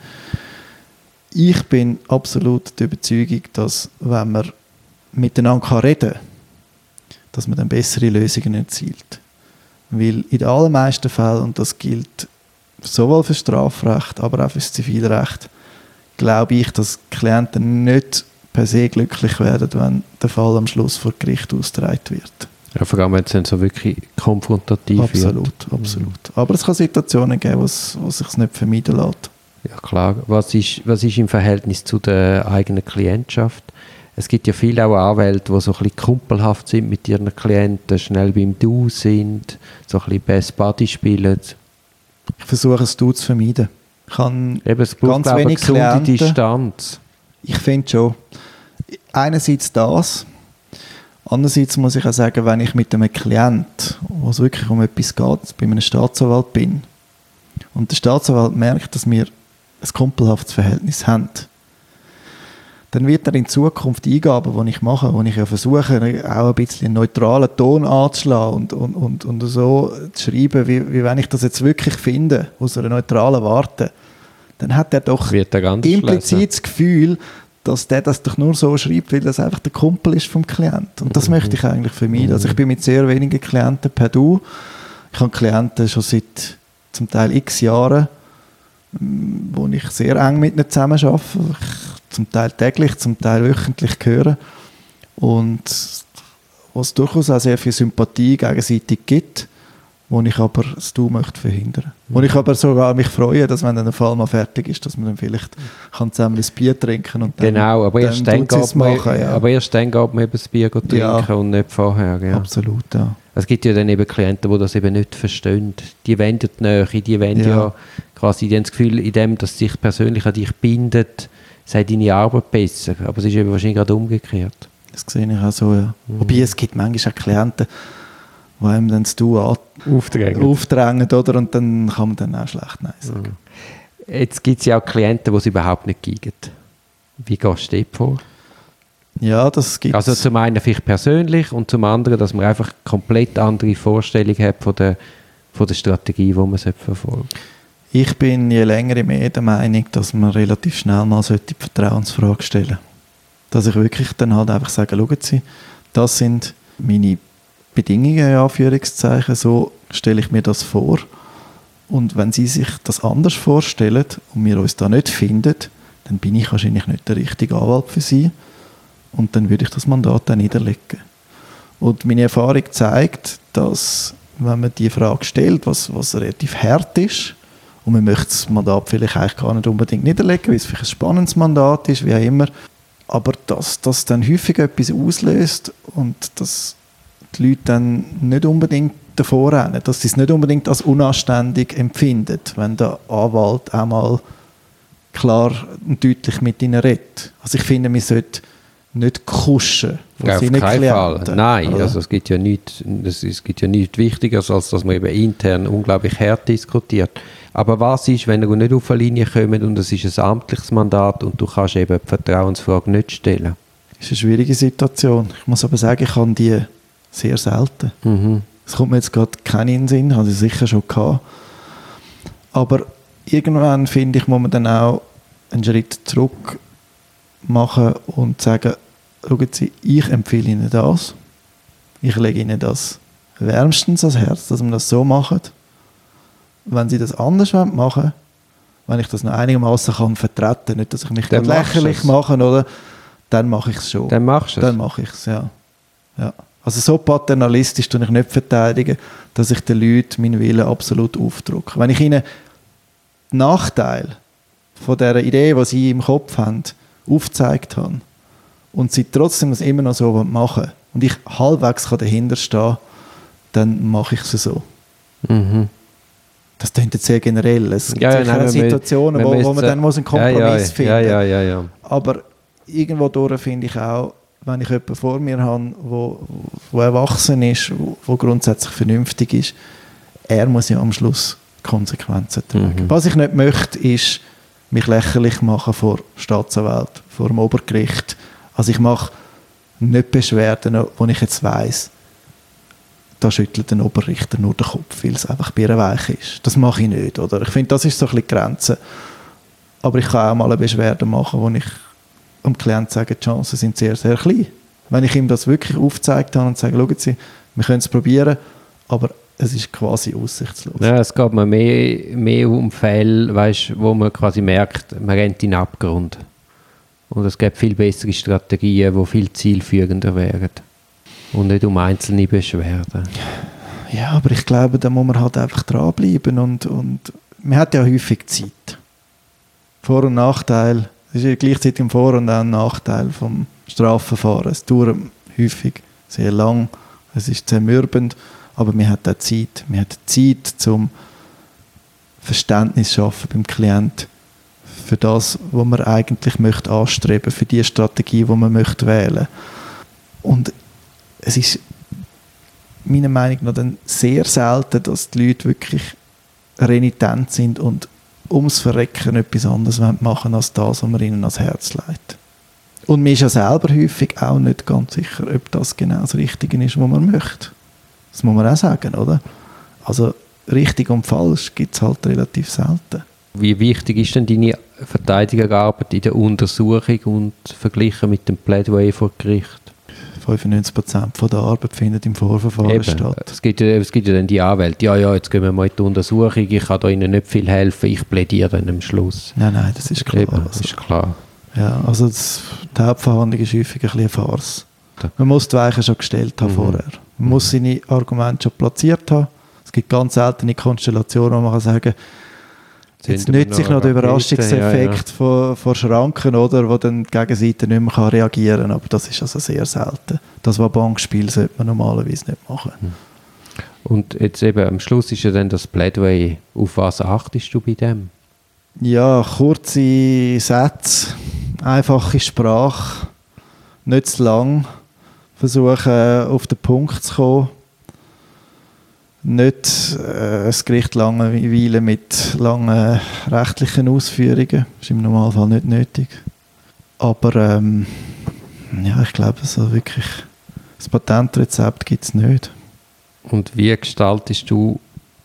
Ich bin absolut der Überzeugung, dass wenn man miteinander reden kann, dass man dann bessere Lösungen erzielt. Weil in den allermeisten Fällen, und das gilt sowohl für das Strafrecht, aber auch für das Zivilrecht, glaube ich, dass Klienten nicht per se glücklich werden, wenn der Fall am Schluss vor Gericht ausgetragen wird. Ja, vor allem, wenn es dann so wirklich konfrontativ absolut, wird. Absolut, absolut. Aber es kann Situationen geben, wo es sich nicht vermeiden lässt. Ja, klar. Was ist, was ist im Verhältnis zu der eigenen Klientschaft? Es gibt ja viele auch Anwälte, die so ein bisschen kumpelhaft sind mit ihren Klienten, schnell beim Du sind, so ein bisschen Best Buddy spielen. Ich versuche es Du zu vermeiden. Ich habe Eben, es braucht, ganz wenig Klienten. Distanz. Ich finde schon. Einerseits das. Andererseits muss ich auch sagen, wenn ich mit einem Klient, wo es wirklich um etwas geht, bei einem Staatsanwalt bin und der Staatsanwalt merkt, dass wir ein kumpelhaftes Verhältnis haben, dann wird er in Zukunft Eingaben, die ich mache, wo ich ja versuche, auch ein bisschen einen neutralen Ton anzuschlagen und, und, und, und so zu schreiben, wie, wie wenn ich das jetzt wirklich finde, aus einer neutralen Warte, dann hat er doch er implizit das Gefühl, dass der das doch nur so schreibt, weil das einfach der Kumpel ist vom Klient. Und das mhm. möchte ich eigentlich vermeiden. Also ich bin mit sehr wenigen Klienten per Du. Ich habe Klienten schon seit zum Teil x Jahren, wo ich sehr eng mit ihnen zusammen arbeite. Ich zum Teil täglich, zum Teil wöchentlich höre. Und was durchaus auch sehr viel Sympathie gegenseitig gibt, wo ich aber das Du möchte verhindern. Wo ich aber sogar mich freue, dass wenn dann der Fall mal fertig ist, dass man dann vielleicht kann zusammen ein Bier trinken und dann, genau, aber erst dann, dann geht man, machen, ja. aber erst dann geht man eben das Bier trinken ja. und nicht vorher. Ja. Absolut, ja. Es gibt ja dann eben Klienten, die das eben nicht verstehen. Die wollen die Nähe, die wollen ja, ja quasi die haben das Gefühl, in dem, dass sich persönlich an dich bindet, sei deine Arbeit besser. Aber es ist eben wahrscheinlich gerade umgekehrt. Das sehe ich auch so, ja. Mhm. Wobei es gibt manchmal auch Klienten, die einem dann das Du aufdrängen. aufdrängen oder? Und dann kann man dann auch schlecht Nein sagen. Mhm. Jetzt gibt es ja auch Klienten, die es überhaupt nicht geben. Wie gehst du dort vor? Ja, das gibt es. Also zum einen vielleicht persönlich und zum anderen, dass man einfach komplett andere Vorstellungen hat von der, von der Strategie, die man verfolgen sollte. Ich bin je länger je mehr der Meinung, dass man relativ schnell mal die Vertrauensfrage stellen sollte. Dass ich wirklich dann halt einfach sage, schauen Sie, das sind meine Bedingungen, in Anführungszeichen, so stelle ich mir das vor. Und wenn Sie sich das anders vorstellen und wir uns da nicht finden, dann bin ich wahrscheinlich nicht der richtige Anwalt für Sie. Und dann würde ich das Mandat dann niederlegen. Und meine Erfahrung zeigt, dass, wenn man die Frage stellt, was, was relativ hart ist, und man möchte das Mandat vielleicht eigentlich gar nicht unbedingt niederlegen, weil es vielleicht ein spannendes Mandat ist, wie auch immer, aber dass das dann häufig etwas auslöst und dass die Leute dann nicht unbedingt davor rennen, dass sie es nicht unbedingt als unanständig empfinden, wenn der Anwalt auch mal klar und deutlich mit ihnen redet. Also ich finde, man sollte nicht kuschen von ja, seinen auf keinen Klienten. Fall. Nein, oder? also es gibt ja nichts, es gibt ja nichts Wichtigeres, als dass man eben intern unglaublich hart diskutiert. Aber was ist, wenn ihr nicht auf eine Linie kommt und es ist ein amtliches Mandat und du kannst eben die Vertrauensfrage nicht stellen? Das ist eine schwierige Situation. Ich muss aber sagen, ich habe die sehr selten. Mhm. Es kommt mir jetzt gerade keinen in den Sinn, habe ich sicher schon gehabt. Aber irgendwann, finde ich, muss man dann auch einen Schritt zurück machen und sagen, schauen Sie, ich empfehle Ihnen das. Ich lege Ihnen das wärmstens ans Herz, dass wir das so machen. Wenn Sie das anders machen wollen, wenn ich das noch einigermaßen kann vertreten, nicht, dass ich mich lächerlich mache, oder, dann mache ich es schon. Dann machst du es? Dann mache ich es, ja. ja. Also so paternalistisch tue ich nicht verteidigen, dass ich den Leuten meinen Willen absolut aufdrücke. Wenn ich ihnen den Nachteil von dieser Idee, die sie im Kopf haben, aufgezeigt habe und sie trotzdem das immer noch so machen und ich halbwegs dahinter stehen, dann mache ich es so. Mhm. Das klingt jetzt sehr generell. Es gibt ja, sicher ja, nein, Situationen, wo, wo man dann muss einen Kompromiss ja, ja, finden ja, ja, ja, ja. Aber irgendwo durch finde ich auch, wenn ich jemanden vor mir habe, wo, wo erwachsen ist, wo, wo grundsätzlich vernünftig ist, er muss ja am Schluss Konsequenzen tragen. Mhm. Was ich nicht möchte, ist mich lächerlich machen vor Staatsanwalt, vor dem Obergericht. Also ich mache nicht Beschwerden, wo ich jetzt weiss, da schüttelt ein Oberrichter nur den Kopf, weil es einfach birrenweich ist. Das mache ich nicht, oder? Ich finde, das ist so ein bisschen die Grenze. Aber ich kann auch mal eine Beschwerde machen, wo ich dem Klienten sage, die Chancen sind sehr, sehr klein. Wenn ich ihm das wirklich aufgezeigt habe und sage, schauen Sie, wir können es probieren, aber es ist quasi aussichtslos. Ja, es geht mir mehr, mehr um Fälle, weißt, wo man quasi merkt, man rennt in den Abgrund. Und es gibt viel bessere Strategien, die viel zielführender wären. Und nicht um einzelne Beschwerden. Ja, aber ich glaube, da muss man halt einfach dranbleiben. Und, und man hat ja häufig Zeit. Vor- und Nachteil, es ist ja gleichzeitig ein Vor- und auch ein Nachteil vom Strafverfahren. Es dauert häufig sehr lang, es ist zermürbend, aber man hat auch Zeit. Man hat Zeit zum Verständnis schaffen beim Klienten für das, was man eigentlich möchte anstreben, für die Strategie, die man möchte wählen. Und es ist meiner Meinung nach dann sehr selten, dass die Leute wirklich renitent sind und ums Verrecken etwas anderes machen wollen als das, was man ihnen ans Herz legt. Und man ist ja selber häufig auch nicht ganz sicher, ob das genau das Richtige ist, was man möchte. Das muss man auch sagen, oder? Also richtig und falsch gibt es halt relativ selten. Wie wichtig ist denn deine Verteidigerarbeit in der Untersuchung und verglichen mit dem Plädoyer vor Gericht? fünfundneunzig Prozent von der Arbeit findet im Vorverfahren Eben. statt. Es gibt, ja, es gibt ja dann die Anwälte, ja, ja, jetzt gehen wir mal in die Untersuchung, ich kann da Ihnen nicht viel helfen, ich plädiere dann am Schluss. Nein, nein, das ist klar. Eben, das ist klar. Ja, also das, die Hauptverhandlung ist häufig ein bisschen eine Farce. Man muss die Weichen schon gestellt haben mhm. vorher. Man muss seine Argumente schon platziert haben. Es gibt ganz seltene Konstellationen, wo man kann sagen, jetzt nützt sich noch der Überraschungseffekt ja, ja. Von, von Schranken, oder, wo dann die Gegenseite nicht mehr kann reagieren kann. Aber das ist also sehr selten. Das war Bankspiel, sollte man normalerweise nicht machen. Und jetzt eben am Schluss ist ja dann das Plädoyer. Auf was achtest du bei dem? Ja, kurze Sätze, einfache Sprache, nicht zu lang, versuchen auf den Punkt zu kommen. Nicht äh, das Gericht langweilen mit langen rechtlichen Ausführungen. Das ist im Normalfall nicht nötig. Aber ähm, ja, ich glaube, so wirklich das Patentrezept gibt es nicht. Und wie gestaltest du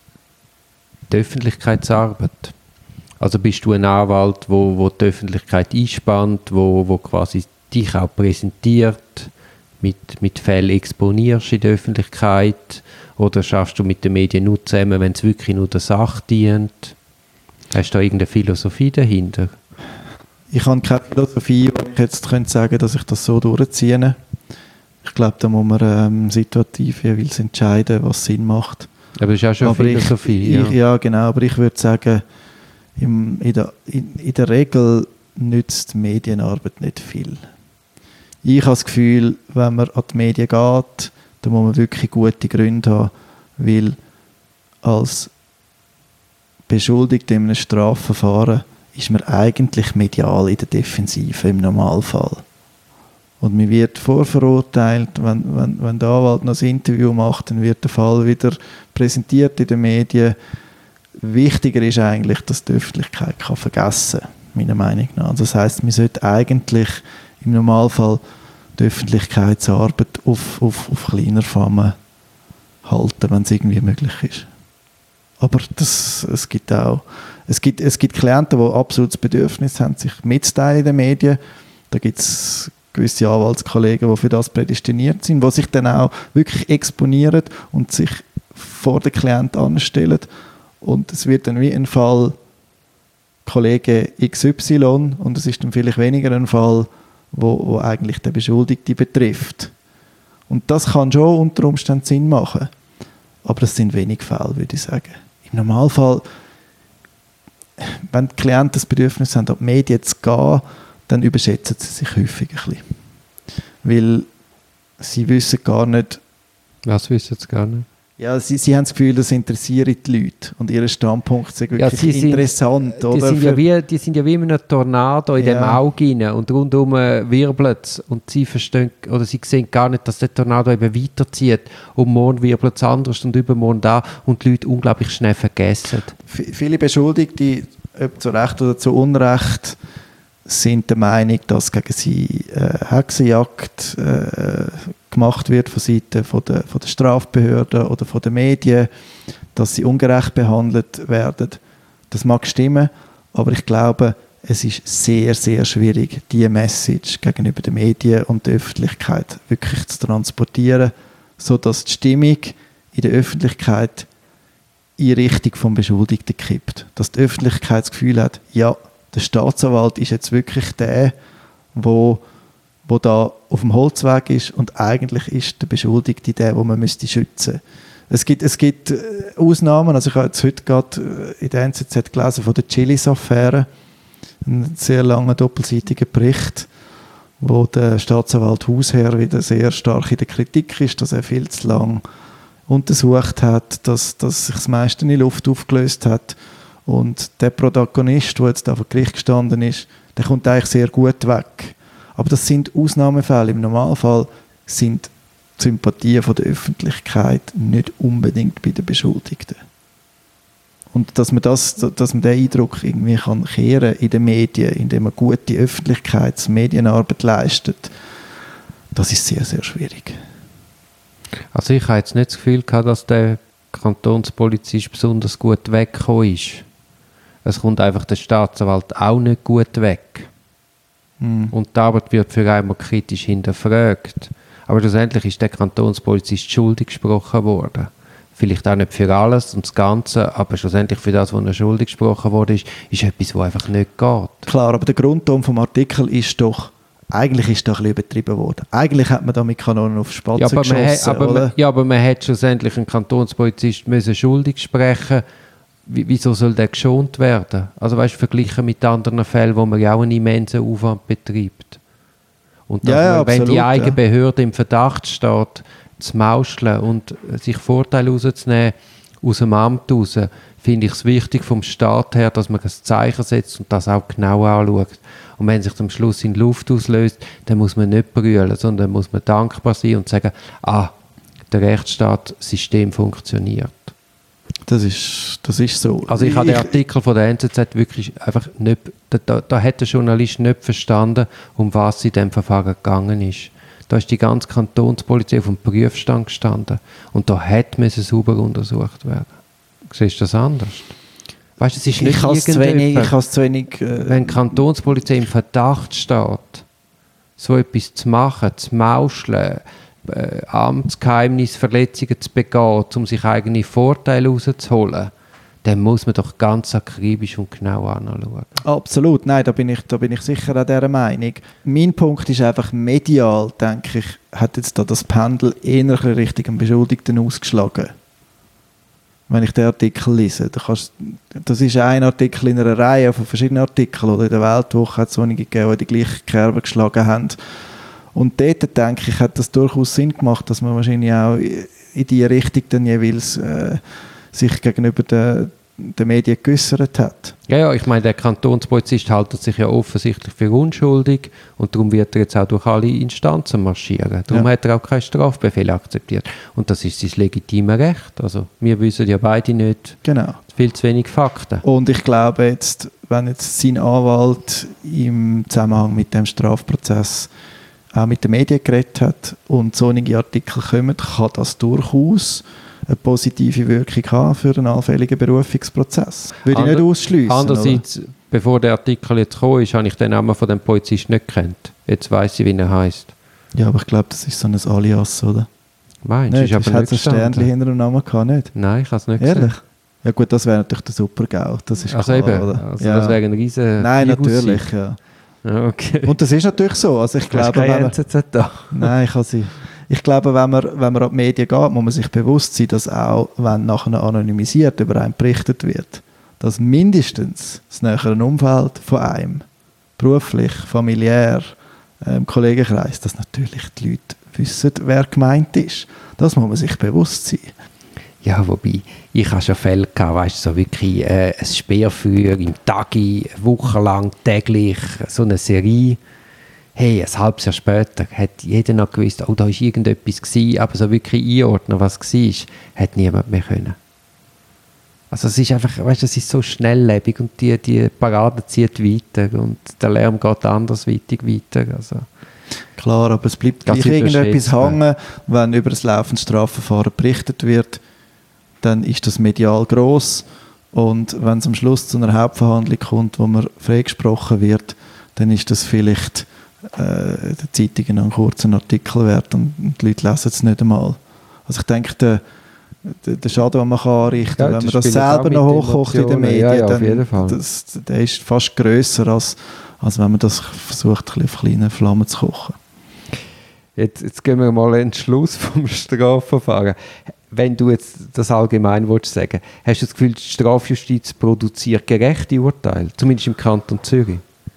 die Öffentlichkeitsarbeit? Also bist du ein Anwalt, wo, wo die Öffentlichkeit einspannt, wo, wo quasi dich auch präsentiert, mit, mit Fällen exponierst in der Öffentlichkeit? Oder schaffst du mit den Medien nur zusammen, wenn es wirklich nur der Sache dient? Hast du da irgendeine Philosophie dahinter? Ich habe keine Philosophie, wo ich jetzt könnte sagen, dass ich das so durchziehe. Ich glaube, da muss man ähm, situativ jeweils entscheiden, was Sinn macht. Aber das ist auch schon aber eine Philosophie. Ich, ja. Ich, ja, genau. Aber ich würde sagen, im, in, der, in, in der Regel nützt Medienarbeit nicht viel. Ich habe das Gefühl, wenn man an die Medien geht, da muss man wirklich gute Gründe haben, weil als Beschuldigter in einem Strafverfahren ist man eigentlich medial in der Defensive im Normalfall. Und man wird vorverurteilt, wenn, wenn, wenn der Anwalt noch ein Interview macht, dann wird der Fall wieder präsentiert in den Medien. Wichtiger ist eigentlich, dass die Öffentlichkeit kann vergessen kann, meiner Meinung nach. Das heisst, man sollte eigentlich im Normalfall die Öffentlichkeitsarbeit auf, auf, auf kleiner Flamme halten, wenn es irgendwie möglich ist. Aber das, es gibt auch es gibt, es gibt Klienten, die absolut das Bedürfnis haben, sich mitzuteilen in den Medien. Da gibt es gewisse Anwaltskollegen, die für das prädestiniert sind, die sich dann auch wirklich exponieren und sich vor den Klienten anstellen. Und es wird dann wie ein Fall Kollege X Y und es ist dann vielleicht weniger ein Fall, wo, wo eigentlich der Beschuldigte betrifft. Und das kann schon unter Umständen Sinn machen. Aber das sind wenig Fälle, würde ich sagen. Im Normalfall, wenn die Klienten das Bedürfnis haben, an die Medien zu gehen, dann überschätzen sie sich häufig ein bisschen. Weil sie wissen gar nicht... Was wissen sie gar nicht? Ja, sie, sie haben das Gefühl, das interessiert die Leute und ihr Standpunkt ist wirklich ja, sie interessant. Sind, oder? Die, sind ja wie, die sind ja wie in einem Tornado in ja. dem Auge rein und rundum wirbelt es und sie verstehen, oder sie sehen gar nicht, dass der Tornado eben weiterzieht und morgen wirbelt es anders und übermorgen da und die Leute unglaublich schnell vergessen. V- viele Beschuldigte, ob zu Recht oder zu Unrecht, sind der Meinung, dass gegen sie äh, Hexenjagd äh, gemacht wird von Seiten von der, von der Strafbehörden oder von den Medien, dass sie ungerecht behandelt werden. Das mag stimmen, aber ich glaube, es ist sehr, sehr schwierig, diese Message gegenüber den Medien und der Öffentlichkeit wirklich zu transportieren, sodass die Stimmung in der Öffentlichkeit in Richtung vom Beschuldigten kippt. Dass die Öffentlichkeit das Gefühl hat, ja, der Staatsanwalt ist jetzt wirklich der, wo, wo da auf dem Holzweg ist und eigentlich ist der Beschuldigte der, den man müsste schützen. Es gibt, es gibt Ausnahmen, also ich habe jetzt heute gerade in der N Z Z gelesen von der Chilis-Affäre, einen sehr langen doppelseitigen Bericht, wo der Staatsanwalt Hausherr wieder sehr stark in der Kritik ist, dass er viel zu lang untersucht hat, dass, dass sich das meiste in die Luft aufgelöst hat. Und der Protagonist, der jetzt da vor Gericht gestanden ist, der kommt eigentlich sehr gut weg. Aber das sind Ausnahmefälle. Im Normalfall sind die Sympathien von der Öffentlichkeit nicht unbedingt bei den Beschuldigten. Und dass man, das, dass man den Eindruck irgendwie kann kehren in den Medien, indem man gute Öffentlichkeits-, Medienarbeit leistet, das ist sehr, sehr schwierig. Also ich habe jetzt nicht das Gefühl gehabt, dass der Kantonspolizist besonders gut weggekommen ist. Es kommt einfach der Staatsanwalt auch nicht gut weg. Mm. Und die Arbeit wird für einmal kritisch hinterfragt. Aber schlussendlich ist der Kantonspolizist schuldig gesprochen worden. Vielleicht auch nicht für alles und das Ganze, aber schlussendlich für das, was er schuldig gesprochen wurde, ist, ist etwas, was einfach nicht geht. Klar, aber der Grundton vom Artikel ist doch, eigentlich ist da ein bisschen übertrieben worden. Eigentlich hat man da mit Kanonen auf Spatzen ja, aber geschossen, man hat, aber oder? Man, ja, aber man hätte schlussendlich einen Kantonspolizist müssen schuldig sprechen. Wie, wieso soll der geschont werden? Also weißt du, verglichen mit anderen Fällen, wo man ja auch einen immensen Aufwand betreibt. Und dass ja, ja, man, absolut, wenn die eigene ja. Behörde im Verdacht steht, zu mauscheln und sich Vorteile rauszunehmen aus dem Amt raus, finde ich es wichtig vom Staat her, dass man ein Zeichen setzt und das auch genau anschaut. Und wenn sich am Schluss in die Luft auslöst, dann muss man nicht brüllen, sondern muss man dankbar sein und sagen, ah, der Rechtsstaatssystem funktioniert. Das ist, das ist so. Also ich habe den Artikel von der N Z Z wirklich einfach nicht, da, da, da hat der Journalist nicht verstanden, um was es in diesem Verfahren gegangen ist. Da ist die ganze Kantonspolizei auf dem Prüfstand gestanden und da hätte müssen sauber untersucht werden. Siehst du das anders? Weißt du, es ist nicht ich has zu wenig, ich has zu wenig äh, wenn die Kantonspolizei im Verdacht steht, so etwas zu machen, zu mauscheln, äh, Amtsgeheimnisverletzungen zu begehen, um sich eigene Vorteile rauszuholen, dann muss man doch ganz akribisch und genau anschauen. Absolut, nein, da bin ich, da bin ich sicher an dieser Meinung. Mein Punkt ist einfach, medial, denke ich, hat jetzt da das Pendel eher Richtung Beschuldigten ausgeschlagen. Wenn ich den Artikel lese. Da kannst, das ist ein Artikel in einer Reihe von verschiedenen Artikeln. Oder in der Weltwoche hat es einige gegeben, die die gleiche Kerbe geschlagen haben. Und dort, denke ich, hat das durchaus Sinn gemacht, dass man wahrscheinlich auch in diese Richtung dann jeweils äh, sich gegenüber den, den Medien geäussert hat. Ja, ja, ich meine, der Kantonspolizist hält sich ja offensichtlich für unschuldig und darum wird er jetzt auch durch alle Instanzen marschieren. Darum ja. hat er auch keinen Strafbefehl akzeptiert. Und das ist sein legitimes Recht. Also wir wissen ja beide nicht, genau. Viel zu wenig Fakten. Und ich glaube jetzt, wenn jetzt sein Anwalt im Zusammenhang mit dem Strafprozess auch mit den Medien geredet hat und so einige Artikel kommen, kann das durchaus eine positive Wirkung haben für einen allfälligen Berufungsprozess. Würde Ander, ich nicht ausschliessen. Andererseits, oder? Bevor der Artikel jetzt gekommen ist, habe ich den Namen von dem Polizisten nicht gekannt. Jetzt weiss ich, wie er heisst. Ja, aber ich glaube, das ist so ein Alias, oder? Meinst du? Nicht, ist aber nicht ein Sternchen hinter dem Namen gehabt, nicht? Nein, ich habe es nicht Ehrlich? gesehen. Ja gut, das wäre natürlich der Super-GAU. Das ist also klar, eben, oder? also ja. das wäre ein riesen Nein, natürlich, ja. Okay. Und das ist natürlich so. Also ich glaube, wenn man, da. Nein, ich kann sie. Ich glaube, wenn man, wenn man an die Medien geht, muss man sich bewusst sein, dass auch, wenn nachher anonymisiert über einen berichtet wird, dass mindestens das nähere Umfeld von einem, beruflich, familiär, im Kollegenkreis, dass natürlich die Leute wissen, wer gemeint ist. Das muss man sich bewusst sein. Ja, wobei, ich habe schon Fälle gehabt, weißt du, so wirklich äh, ein Speerfeuer im Tagi, wochenlang, täglich, so eine Serie. Hey, ein halbes Jahr später hat jeder noch gewusst, oh, da war irgendetwas gewesen, aber so wirklich einordnen, was es war, hat niemand mehr können. Also es ist einfach, weißt du, es ist so schnelllebig und die, die Parade zieht weiter und der Lärm geht andersweitig weiter, also... Klar, aber es bleibt gleich irgendetwas hängen, wenn über das laufende Strafverfahren berichtet wird, dann ist das medial gross und wenn es am Schluss zu einer Hauptverhandlung kommt, wo man freigesprochen wird, dann ist das vielleicht äh, der Zeitungen einen kurzen Artikel wert und, und die Leute lesen es nicht einmal. Also ich denke, der, der, der Schaden, den man kann anrichten kann, ja, wenn man das selber noch hochkocht in den Medien, ja, ja, dann das, der ist fast grösser, als, als wenn man das versucht, ein auf kleine Flammen zu kochen. Jetzt, jetzt gehen wir mal in den Schluss vom Strafverfahren. Wenn du jetzt das allgemein willst sagen, hast du das Gefühl, die Strafjustiz produziert gerechte Urteile, zumindest im Kanton Zürich?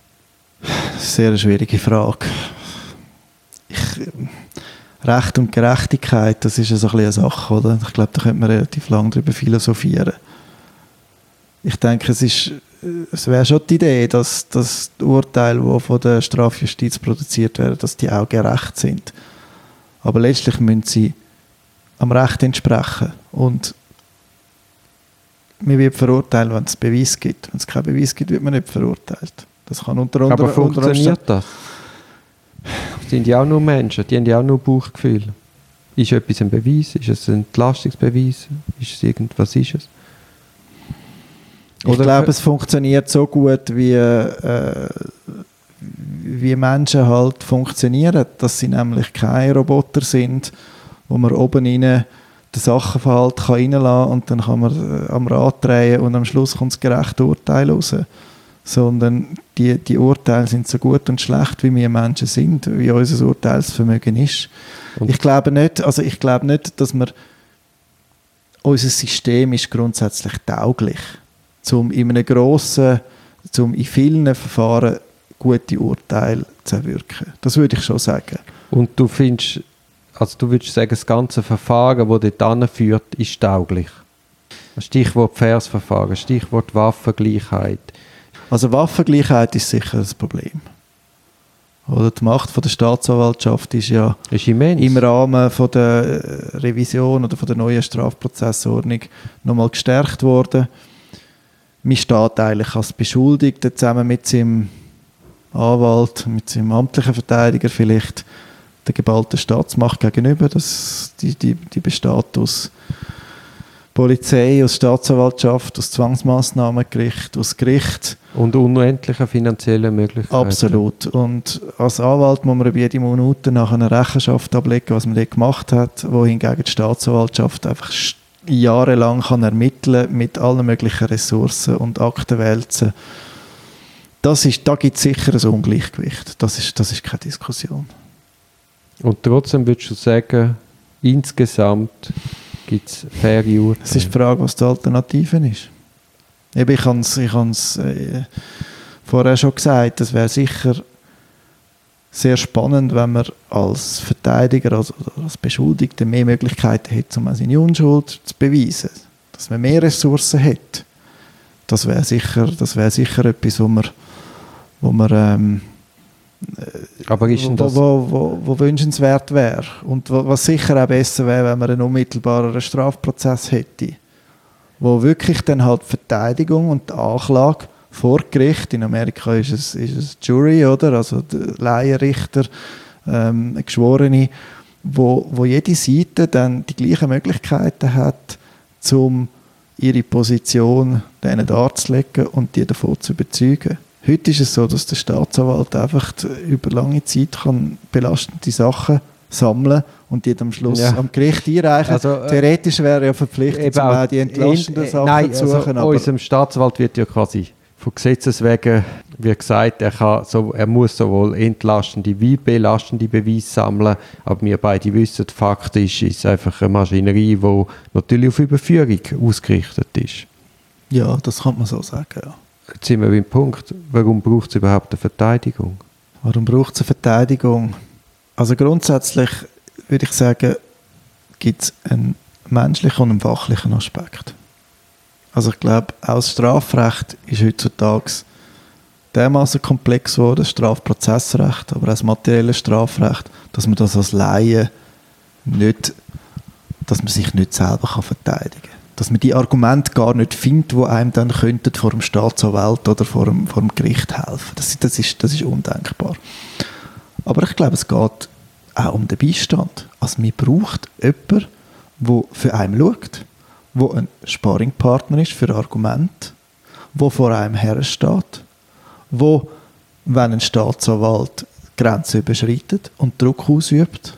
Sehr eine schwierige Frage. Ich, Recht und Gerechtigkeit, das ist ja so ein bisschen eine Sache, oder? Ich glaube, da könnte man relativ lange darüber philosophieren. Ich denke, es ist, es wäre schon die Idee, dass, dass die Urteile, die von der Strafjustiz produziert werden, dass die auch gerecht sind. Aber letztlich müssen sie am Recht entsprechen. Und man wird verurteilt, wenn es Beweis gibt. Wenn es keinen Beweis gibt, wird man nicht verurteilt. Das kann unter Aber unter, funktioniert unter das? Sind ja auch nur Menschen, die haben ja auch nur Bauchgefühl. Ist etwas ein Beweis? Ist es ein Entlastungsbeweis? Ist es irgendwas? Ist es? Ich glaube, es funktioniert so gut, wie, äh, wie Menschen halt funktionieren, dass sie nämlich keine Roboter sind, wo man oben rein den Sachenverhalt kann reinlassen kann und dann kann man am Rad drehen und am Schluss kommt das gerechte Urteil raus. Sondern die, die Urteile sind so gut und schlecht, wie wir Menschen sind, wie unser Urteilsvermögen ist. Und ich glaube nicht, also ich glaube nicht, dass wir unser System ist grundsätzlich tauglich, um in einem grossen, um in vielen Verfahren gute Urteile zu erwirken. Das würde ich schon sagen. Und du findest, also du würdest sagen, das ganze Verfahren, das dort anführt, ist tauglich? Stichwort Versverfahren, Stichwort Waffengleichheit. Also Waffengleichheit ist sicher das Problem. Oder die Macht von der Staatsanwaltschaft ist ja ist immens. Im Rahmen von der Revision oder von der neuen Strafprozessordnung nochmal gestärkt worden. Man steht eigentlich als Beschuldigter zusammen mit seinem Anwalt, mit seinem amtlichen Verteidiger vielleicht der geballten Staatsmacht gegenüber. Das, die, die, die besteht aus Polizei, aus Staatsanwaltschaft, aus Zwangsmassnahmengericht, aus Gericht. Und unendliche finanzielle Möglichkeiten. Absolut. Und als Anwalt muss man über jede Minute nach einer Rechenschaft ablegen, was man dort gemacht hat, wohingegen die Staatsanwaltschaft einfach jahrelang kann ermitteln mit allen möglichen Ressourcen und Akten wälzen. Das ist, da gibt es sicher ein Ungleichgewicht. Das ist, das ist keine Diskussion. Und trotzdem würdest du sagen, insgesamt gibt es faire Urteile? Es ist die Frage, was die Alternative ist. Eben, ich habe es ich äh, vorher schon gesagt, es wäre sicher sehr spannend, wenn man als Verteidiger, als, als Beschuldigter mehr Möglichkeiten hätte, um seine Unschuld zu beweisen. Dass man mehr Ressourcen hat. Das wäre sicher, das wäre sicher etwas, wo man, wo man ähm, Aber ist denn das wo, wo, wo, wo wünschenswert wäre. Und wo, was sicher auch besser wäre, wenn man einen unmittelbaren Strafprozess hätte. Wo wirklich dann halt die Verteidigung und die Anklage vor Gericht, in Amerika ist es, ist es Jury, oder? Also der Laienrichter, ähm, Geschworene, wo, wo jede Seite dann die gleichen Möglichkeiten hat, um ihre Position denen darzulegen und die davon zu überzeugen. Heute ist es so, dass der Staatsanwalt einfach über lange Zeit kann belastende Sachen sammeln und die dann am Schluss ja. am Gericht einreichen. Also, äh, Theoretisch wäre er ja verpflichtet, um auch die entlastenden Sachen nein, zu suchen. Also, unserem Staatsanwalt wird ja quasi von Gesetzes wegen, wie gesagt, er, kann so, er muss sowohl entlastende wie belastende Beweise sammeln, aber wir beide wissen, faktisch ist es einfach eine Maschinerie, die natürlich auf Überführung ausgerichtet ist. Ja, das kann man so sagen, ja. Jetzt sind wir beim Punkt, warum braucht es überhaupt eine Verteidigung? Warum braucht es eine Verteidigung? Also grundsätzlich würde ich sagen, gibt es einen menschlichen und einen fachlichen Aspekt. Also ich glaube, auch das Strafrecht ist heutzutage dermaßen komplex geworden, das Strafprozessrecht, aber auch das materielle Strafrecht, dass man das als Laie nicht, dass man sich nicht selber kann verteidigen kann. Dass man die Argumente gar nicht findet, die einem dann könnten vor dem Staatsanwalt oder vor dem, vor dem Gericht helfen. Das, das, ist, das ist undenkbar. Aber ich glaube, es geht auch um den Beistand. Also man braucht jemanden, der für einen schaut, der ein Sparringpartner ist für Argumente, der vor einem hersteht, wo, wenn ein Staatsanwalt Grenzen überschreitet und Druck ausübt,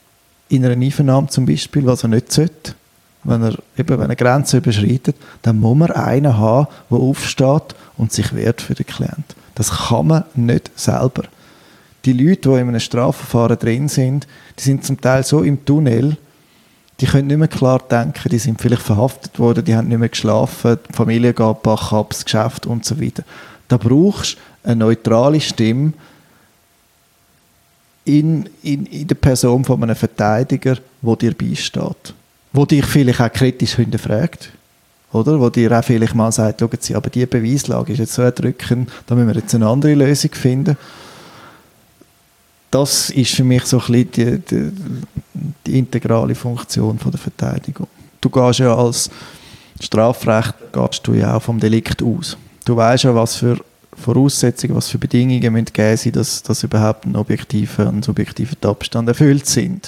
in einer Einvernahme zum Beispiel, was er nicht sollte, wenn er eben wenn er Grenzen überschreitet, dann muss man einen haben, der aufsteht und sich wehrt für den Klienten. Das kann man nicht selber. Die Leute, die in einem Strafverfahren drin sind, die sind zum Teil so im Tunnel, die können nicht mehr klar denken, die sind vielleicht verhaftet worden, die haben nicht mehr geschlafen, die Familie geht bach ab, das Geschäft und so weiter. Da brauchst du eine neutrale Stimme in, in, in der Person von einem Verteidiger, der dir beisteht. Wo dich vielleicht auch kritisch hinterfragt, oder? Wo dir auch vielleicht mal sagt, schauen Sie, aber diese Beweislage ist jetzt so erdrückend, da müssen wir jetzt eine andere Lösung finden. Das ist für mich so ein bisschen die, die, die integrale Funktion von der Verteidigung. Du gehst ja als, Strafrecht gehst du ja auch vom Delikt aus. Du weißt ja, was für Voraussetzungen, was für Bedingungen müssen gegeben sein, dass, dass überhaupt ein objektiver und subjektiver Tatbestand erfüllt sind.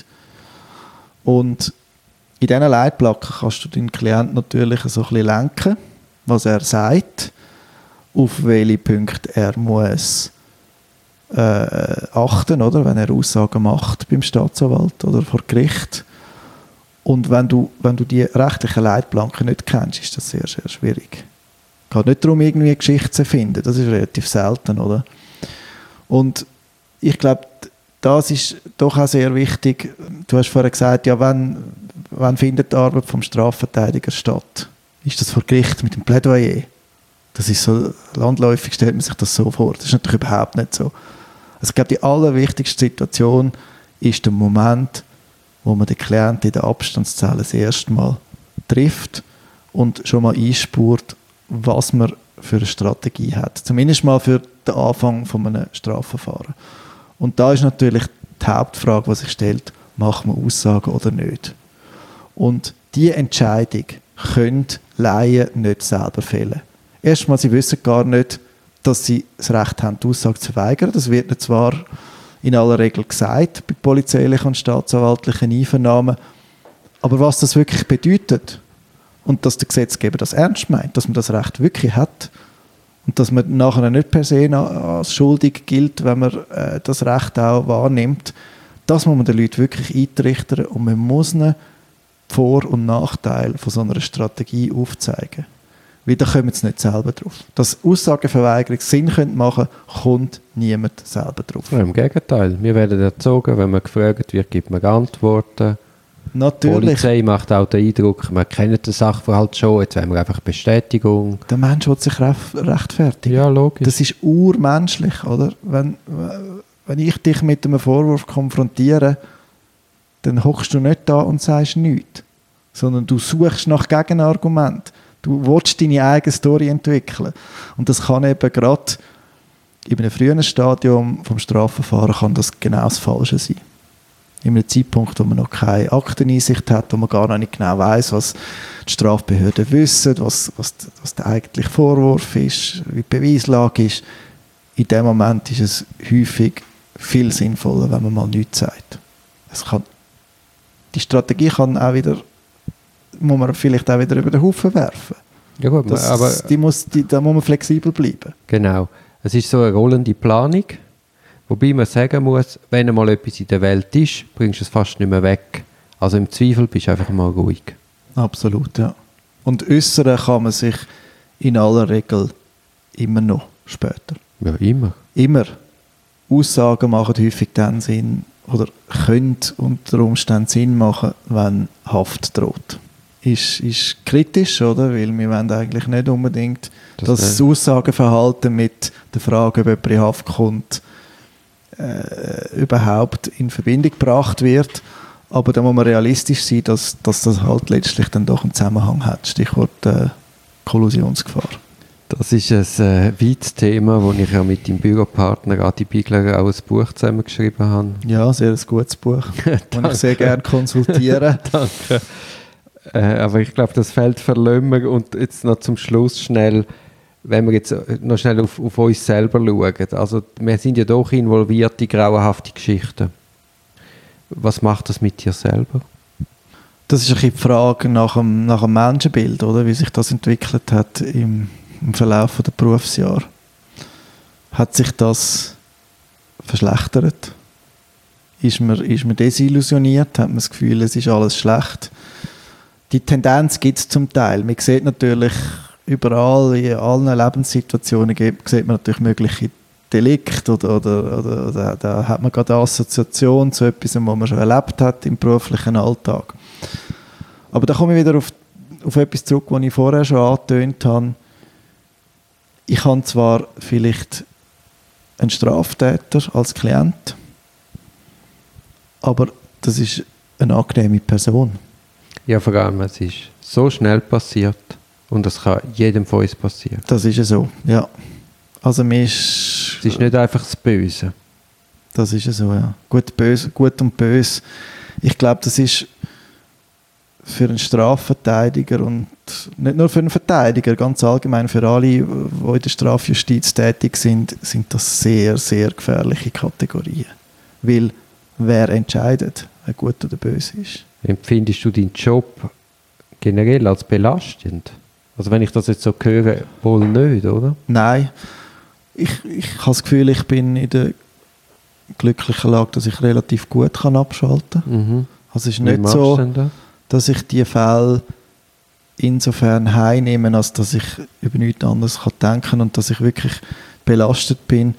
Und in diesen Leitplanken kannst du deinen Klienten natürlich so ein bisschen lenken, was er sagt, auf welche Punkte er muss äh, achten, oder, wenn er Aussagen macht beim Staatsanwalt oder vor Gericht. Und wenn du, wenn du die rechtlichen Leitplanken nicht kennst, ist das sehr, sehr schwierig. Es geht nicht darum, irgendwie eine Geschichte zu finden. Das ist relativ selten, oder? Und ich glaube, das ist doch auch sehr wichtig. Du hast vorher gesagt, ja, wann, wann findet die Arbeit vom Strafverteidiger statt? Ist das vor Gericht mit dem Plädoyer? Das ist so, landläufig stellt man sich das so vor. Das ist natürlich überhaupt nicht so. Also ich glaube, die allerwichtigste Situation ist der Moment, wo man den Klienten in der Abstandszelle das erste Mal trifft und schon mal einspürt, was man für eine Strategie hat. Zumindest mal für den Anfang von einem Strafverfahren. Und da ist natürlich die Hauptfrage, die sich stellt, macht man Aussagen oder nicht? Und diese Entscheidung können Laien nicht selber fällen. Erstmal, sie wissen gar nicht, dass sie das Recht haben, die Aussage zu verweigern. Das wird ihnen zwar in aller Regel gesagt, bei polizeilichen und staatsanwaltlichen Einvernahmen. Aber was das wirklich bedeutet und dass der Gesetzgeber das ernst meint, dass man das Recht wirklich hat und dass man nachher nicht per se als schuldig gilt, wenn man äh, das Recht auch wahrnimmt, das muss man den Leuten wirklich eintrichtern und man muss ihnen Vor- und Nachteile von so einer Strategie aufzeigen. Weil da kommen sie nicht selber drauf. Dass Aussagenverweigerung Sinn machen könnte, kommt niemand selber drauf. Ja, im Gegenteil. Wir werden erzogen, wenn man gefragt wird, gibt man Antworten. Natürlich. Die Polizei macht auch den Eindruck, man kennt den Sachverhalt schon, jetzt wollen wir einfach Bestätigung. Der Mensch will sich rechtfertigen. Ja, logisch. Das ist urmenschlich, oder? Wenn, wenn ich dich mit einem Vorwurf konfrontiere, dann hockst du nicht da und sagst nichts, sondern du suchst nach Gegenargumenten. Du willst deine eigene Story entwickeln. Und das kann eben gerade in einem frühen Stadium vom Strafverfahren kann das genau das Falsche sein. In einem Zeitpunkt, wo man noch keine Akteneinsicht hat, wo man gar noch nicht genau weiss, was die Strafbehörden wissen, was, was, was der eigentliche Vorwurf ist, wie die Beweislage ist. In dem Moment ist es häufig viel sinnvoller, wenn man mal nichts sagt. Es kann, die Strategie kann auch wieder muss man vielleicht auch wieder über den Haufen werfen. Ja gut, das, aber die muss, die, da muss man flexibel bleiben. Genau. Es ist so eine rollende Planung, wobei man sagen muss, wenn einmal etwas in der Welt ist, bringst du es fast nicht mehr weg. Also im Zweifel bist du einfach mal ruhig. Absolut, ja. Und äußern kann man sich in aller Regel immer noch später. Ja, immer. Immer. Aussagen machen häufig dann Sinn oder können unter Umständen Sinn machen, wenn Haft droht. Ist, ist kritisch, oder? Weil wir wollen eigentlich nicht unbedingt, das dass das Aussagenverhalten mit der Frage, ob jemand in Haft kommt, äh, überhaupt in Verbindung gebracht wird. Aber da muss man realistisch sein, dass, dass das halt letztlich dann doch einen Zusammenhang hat. Stichwort äh, Kollusionsgefahr. Das ist ein äh, weites Thema, wo ich ja mit dem Büropartner Adi Bigler auch ein Buch zusammengeschrieben habe. Ja, sehr ein gutes Buch, das ich sehr gerne konsultiere. Danke. Äh, aber ich glaube, das Feld verlassen wir. Und jetzt noch zum Schluss schnell, wenn wir jetzt noch schnell auf, auf uns selber schauen. Also wir sind ja doch involviert in grauenhafte Geschichten. Was macht das mit dir selber? Das ist ein bisschen die Frage nach dem, nach dem Menschenbild, oder? Wie sich das entwickelt hat im, im Verlauf der Berufsjahre. Hat sich das verschlechtert? Ist man, ist man desillusioniert? Hat man das Gefühl, es ist alles schlecht? Die Tendenz gibt es zum Teil. Man sieht natürlich überall, in allen Lebenssituationen sieht man natürlich mögliche Delikte oder, oder, oder, oder da hat man gerade eine Assoziation zu etwas, was man schon erlebt hat im beruflichen Alltag. Aber da komme ich wieder auf, auf etwas zurück, was ich vorher schon angetönt habe. Ich habe zwar vielleicht einen Straftäter als Klient, aber das ist eine angenehme Person. Ja, vor allem, es ist so schnell passiert und das kann jedem von uns passieren. Das ist ja so, ja. Also mir ist... Es ist nicht einfach das Böse. Das ist ja so, ja. Gut, böse, gut und böse. Ich glaube, das ist für einen Strafverteidiger und nicht nur für einen Verteidiger, ganz allgemein für alle, die in der Strafjustiz tätig sind, sind das sehr, sehr gefährliche Kategorien. Weil wer entscheidet, wer gut oder böse ist. Empfindest du deinen Job generell als belastend? Also wenn ich das jetzt so höre, wohl nicht, oder? Nein. Ich, ich habe das Gefühl, ich bin in der glücklichen Lage, dass ich relativ gut kann abschalten kann. Mhm. Also es ist nicht so, da? dass ich die Fälle insofern heimnehme, als dass ich über nichts anderes kann denken und dass ich wirklich belastet bin.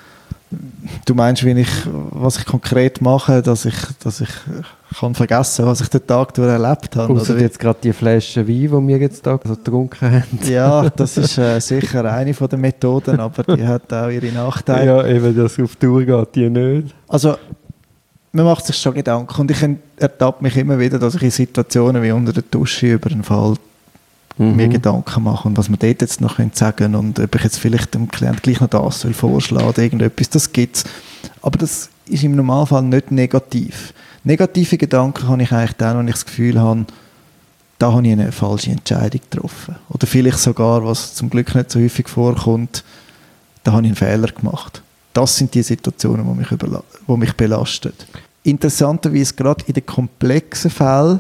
Du meinst, wenn ich, was ich konkret mache, dass ich, dass ich kann vergessen, was ich den Tag durch erlebt habe. Ausser oder? Jetzt gerade die Flasche Wein, die wir jetzt da so getrunken haben. Ja, das ist äh, sicher eine von den Methoden, aber die hat auch ihre Nachteile. Ja, eben, dass auf Tour geht, die nicht. Also, man macht sich schon Gedanken und ich ertappe mich immer wieder, dass ich in Situationen wie unter der Dusche über einen Fall mhm. mir Gedanken mache und was man dort jetzt noch sagen könnte und ob ich jetzt vielleicht dem Klienten gleich noch das soll vorschlagen oder irgendetwas, das gibt es. Aber das ist im Normalfall nicht negativ. Negative Gedanken habe ich eigentlich dann, wenn ich das Gefühl habe, da habe ich eine falsche Entscheidung getroffen. Oder vielleicht sogar, was zum Glück nicht so häufig vorkommt, da habe ich einen Fehler gemacht. Das sind die Situationen, die mich, überla- die mich belasten. Interessanterweise gerade in den komplexen Fällen,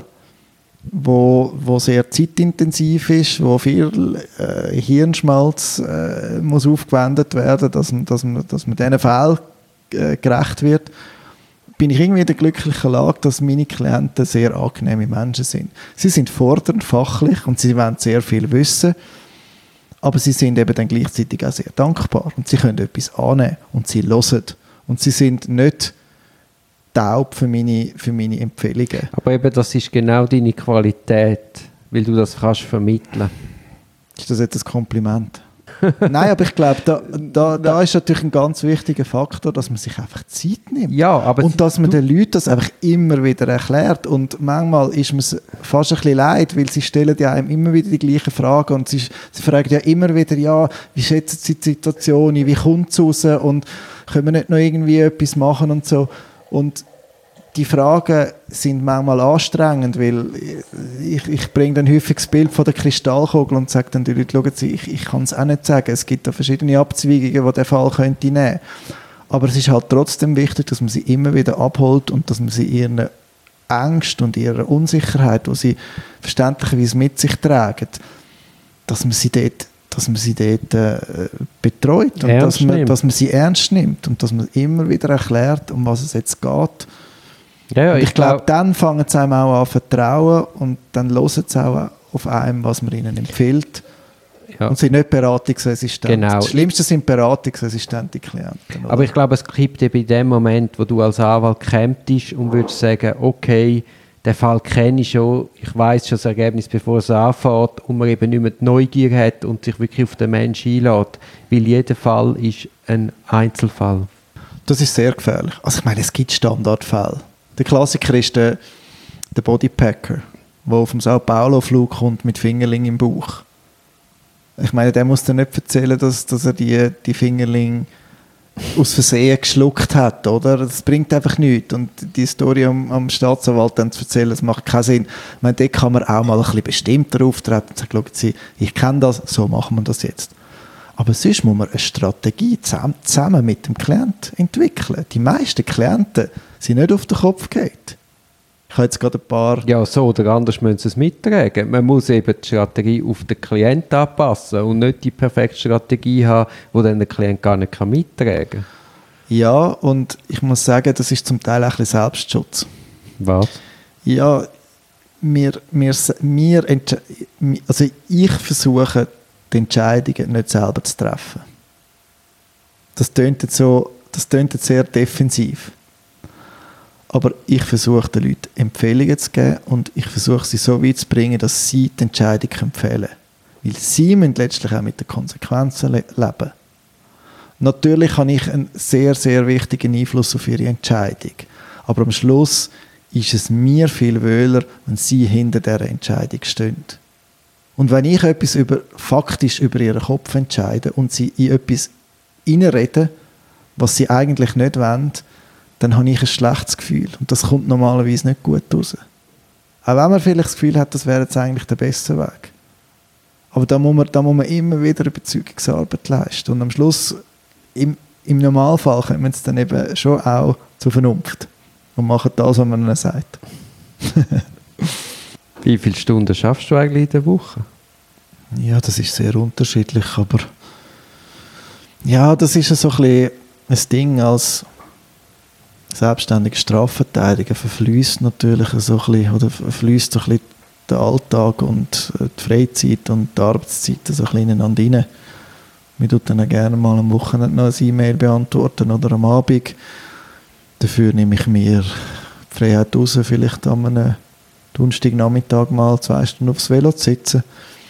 wo, wo sehr zeitintensiv ist, wo viel äh, Hirnschmalz äh, muss aufgewendet werden, dass, dass, man, dass man diesen Fällen äh, gerecht wird, bin ich irgendwie in der glücklichen Lage, dass meine Klienten sehr angenehme Menschen sind. Sie sind fordernd, fachlich und sie wollen sehr viel wissen, aber sie sind eben dann gleichzeitig auch sehr dankbar und sie können etwas annehmen und sie hören und sie sind nicht taub für meine, für meine Empfehlungen. Aber eben, das ist genau deine Qualität, weil du das kannst vermitteln. Ist das jetzt ein Kompliment? Nein, aber ich glaube, da, da, da ist natürlich ein ganz wichtiger Faktor, dass man sich einfach Zeit nimmt. Ja, aber und dass man den Leuten das einfach immer wieder erklärt. Und manchmal ist mir es fast ein bisschen leid, weil sie stellen ja einem immer wieder die gleichen Fragen und sie, sie fragen ja immer wieder, ja, wie schätzen sie die Situation, wie kommt es raus und können wir nicht noch irgendwie etwas machen und so. Und die Fragen sind manchmal anstrengend, weil ich, ich bringe dann häufig das Bild von der Kristallkugel und sage dann die Leute, schauen Sie, ich, ich kann es auch nicht sagen, es gibt da verschiedene Abzweigungen, die der Fall könnte nehmen. Aber es ist halt trotzdem wichtig, dass man sie immer wieder abholt und dass man sie ihren Ängsten und ihrer Unsicherheit, die sie verständlicherweise mit sich tragen, dass man sie dort, dass man sie dort äh, betreut und dass man, dass man sie ernst nimmt und dass man immer wieder erklärt, um was es jetzt geht. Ja, ja, ich ich glaube, glaub, dann fangen sie einem auch an zu vertrauen und dann hören sie auch auf einem, was man ihnen empfiehlt. Ja. Und sind nicht beratungsresistent. Genau. Das Schlimmste sind beratungsresistente Klienten. Oder? Aber ich glaube, es gibt eben in dem Moment, wo du als Anwalt kämpfst und würdest sagen, okay, den Fall kenne ich schon, ich weiss schon das Ergebnis, bevor es anfängt und man eben nicht mehr die Neugier hat und sich wirklich auf den Menschen einlässt, weil jeder Fall ist ein Einzelfall. Das ist sehr gefährlich. Also ich meine, es gibt Standardfälle. Der Klassiker ist der, der Bodypacker, der auf dem Sao Paulo-Flug kommt mit Fingerling im Bauch. Ich meine, der muss dir nicht erzählen, dass, dass er die, die Fingerling aus Versehen geschluckt hat, oder? Das bringt einfach nichts. Und die Story am, am Staatsanwalt dann zu erzählen, das macht keinen Sinn. Ich meine, dort kann man auch mal ein bisschen bestimmter auftreten und sagen, schauen Sie, ich kenne das, so machen wir das jetzt. Aber sonst muss man eine Strategie zusammen, zusammen mit dem Klienten entwickeln. Die meisten Klienten sind nicht auf den Kopf gefallen. Ich habe jetzt gerade ein paar... Ja, so oder anders müssen sie es mittragen. Man muss eben die Strategie auf den Klienten anpassen und nicht die perfekte Strategie haben, die dann der Klient gar nicht mittragen kann. Ja, und ich muss sagen, das ist zum Teil auch ein bisschen Selbstschutz. Was? Ja, wir, wir, wir also ich versuche, die Entscheidungen nicht selber zu treffen. Das tönt jetzt so, das tönt jetzt sehr defensiv. Aber ich versuche den Leuten Empfehlungen zu geben und ich versuche sie so weit zu bringen, dass sie die Entscheidung empfehlen können. Weil sie müssen letztlich auch mit den Konsequenzen le- leben. Natürlich habe ich einen sehr, sehr wichtigen Einfluss auf ihre Entscheidung. Aber am Schluss ist es mir viel wohler, wenn sie hinter dieser Entscheidung stehen. Und wenn ich etwas über, faktisch über ihren Kopf entscheide und sie in etwas hineinreden, was sie eigentlich nicht wollen, dann habe ich ein schlechtes Gefühl. Und das kommt normalerweise nicht gut raus. Auch wenn man vielleicht das Gefühl hat, das wäre jetzt eigentlich der beste Weg. Aber da muss man, da muss man immer wieder Überzeugungsarbeit leisten. Und am Schluss, im, im Normalfall, kommen sie dann eben schon auch zur Vernunft und machen das, was man ihnen sagt. Wie viele Stunden schaffst du eigentlich in der Woche? Ja, das ist sehr unterschiedlich, aber ja, das ist so ein bisschen ein Ding als selbstständiger Strafverteidiger verfließt natürlich so ein bisschen, oder verfließt so ein bisschen den Alltag und die Freizeit und die Arbeitszeit so ein bisschen ineinander rein. Wir tun dann gerne mal am Wochenende noch ein E-Mail beantworten oder am Abend. Dafür nehme ich mir die Freiheit raus, vielleicht an einem Donnerstagnachmittag mal zwei Stunden aufs Velo zu sitzen.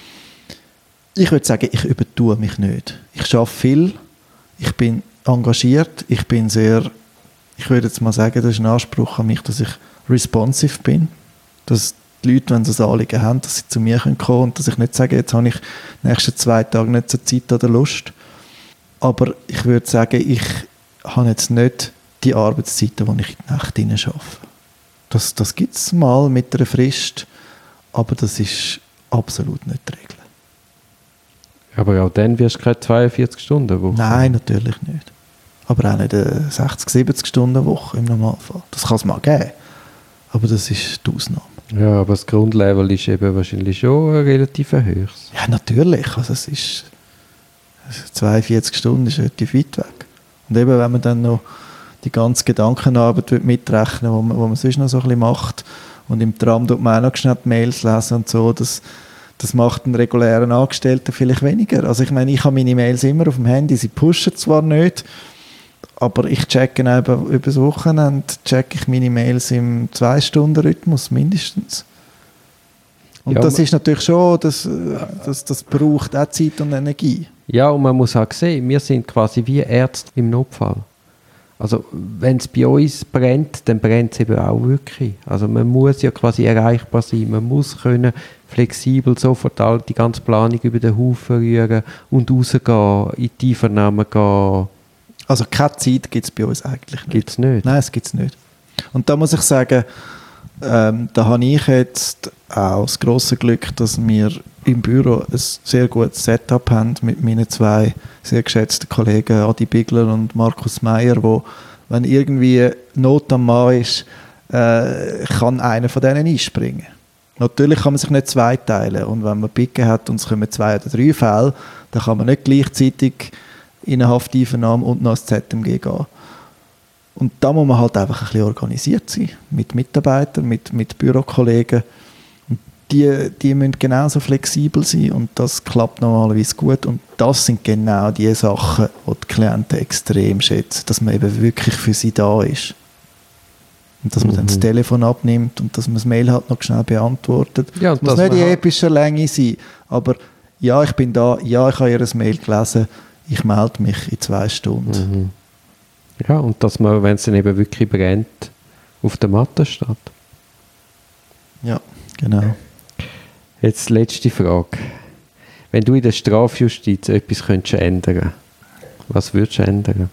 Ich würde sagen, ich übertue mich nicht. Ich arbeite viel, ich bin engagiert, ich bin sehr, ich würde jetzt mal sagen, das ist ein Anspruch an mich, dass ich responsive bin, dass die Leute, wenn sie ein Anliegen haben, dass sie zu mir kommen können und dass ich nicht sage, jetzt habe ich die nächsten zwei Tage nicht so Zeit oder Lust. Aber ich würde sagen, ich habe jetzt nicht die Arbeitszeiten, die ich in die Nacht hinein arbeite. Das, das gibt es mal mit einer Frist, aber das ist absolut nicht die Regel. Aber auch dann wirst du keine zweiundvierzig Stunden Woche. Nein, natürlich nicht. Aber auch nicht eine sechzig, siebzig Stunden Woche im Normalfall. Das kann es mal geben, aber das ist die Ausnahme. Ja, aber das Grundlevel ist eben wahrscheinlich schon ein relativ hohes. Ja, natürlich. Also es ist zweiundvierzig Stunden ist relativ weit weg. Und eben, wenn man dann noch die ganze Gedankenarbeit mitrechnen, wo man, wo man sonst noch so ein bisschen macht, und im Tram tut man auch noch schnell die Mails lesen und so, das, das macht einen regulären Angestellten vielleicht weniger. Also ich meine, ich habe meine Mails immer auf dem Handy, sie pushen zwar nicht, aber ich checke eben über das Wochenende checke ich meine Mails im zwei Stunden Rhythmus mindestens. Und ja, das ist natürlich schon, das, das, das braucht auch Zeit und Energie. Ja, und man muss auch sehen, wir sind quasi wie Ärzte im Notfall. Also wenn es bei uns brennt, dann brennt es eben auch wirklich. Also man muss ja quasi erreichbar sein, man muss können flexibel sofort all die ganze Planung über den Haufen rühren und rausgehen, in die Einvernahmen gehen. Also keine Zeit gibt es bei uns eigentlich nicht. Gibt es nicht? Nein, es gibt es nicht. Und da muss ich sagen, ähm, da habe ich jetzt auch das grosse Glück, dass wir im Büro ein sehr gutes Setup haben mit meinen zwei sehr geschätzten Kollegen Adi Bigler und Markus Meyer, wo, wenn irgendwie Not am Mann ist, äh, kann einer von denen einspringen. Natürlich kann man sich nicht zweiteilen und wenn man Picke hat und es kommen zwei oder drei Fälle, dann kann man nicht gleichzeitig in eine Hafteinvernahme und noch ins Z M G gehen. Und da muss man halt einfach ein bisschen organisiert sein, mit Mitarbeitern, mit, mit Bürokollegen. Und die, die müssen genauso flexibel sein und das klappt normalerweise gut. Und das sind genau die Sachen, die die Klienten extrem schätzen, dass man eben wirklich für sie da ist. Und dass man mhm. dann das Telefon abnimmt und dass man das Mail halt noch schnell beantwortet. Ja, es muss nicht in epischer Länge sein, aber ja, ich bin da, ja, ich habe Ihr Mail gelesen, ich melde mich in zwei Stunden. Mhm. Ja, und dass man, wenn es dann eben wirklich brennt, auf der Matte steht. Ja, genau. Jetzt letzte Frage. Wenn du in der Strafjustiz etwas könntest ändern, was würdest du ändern?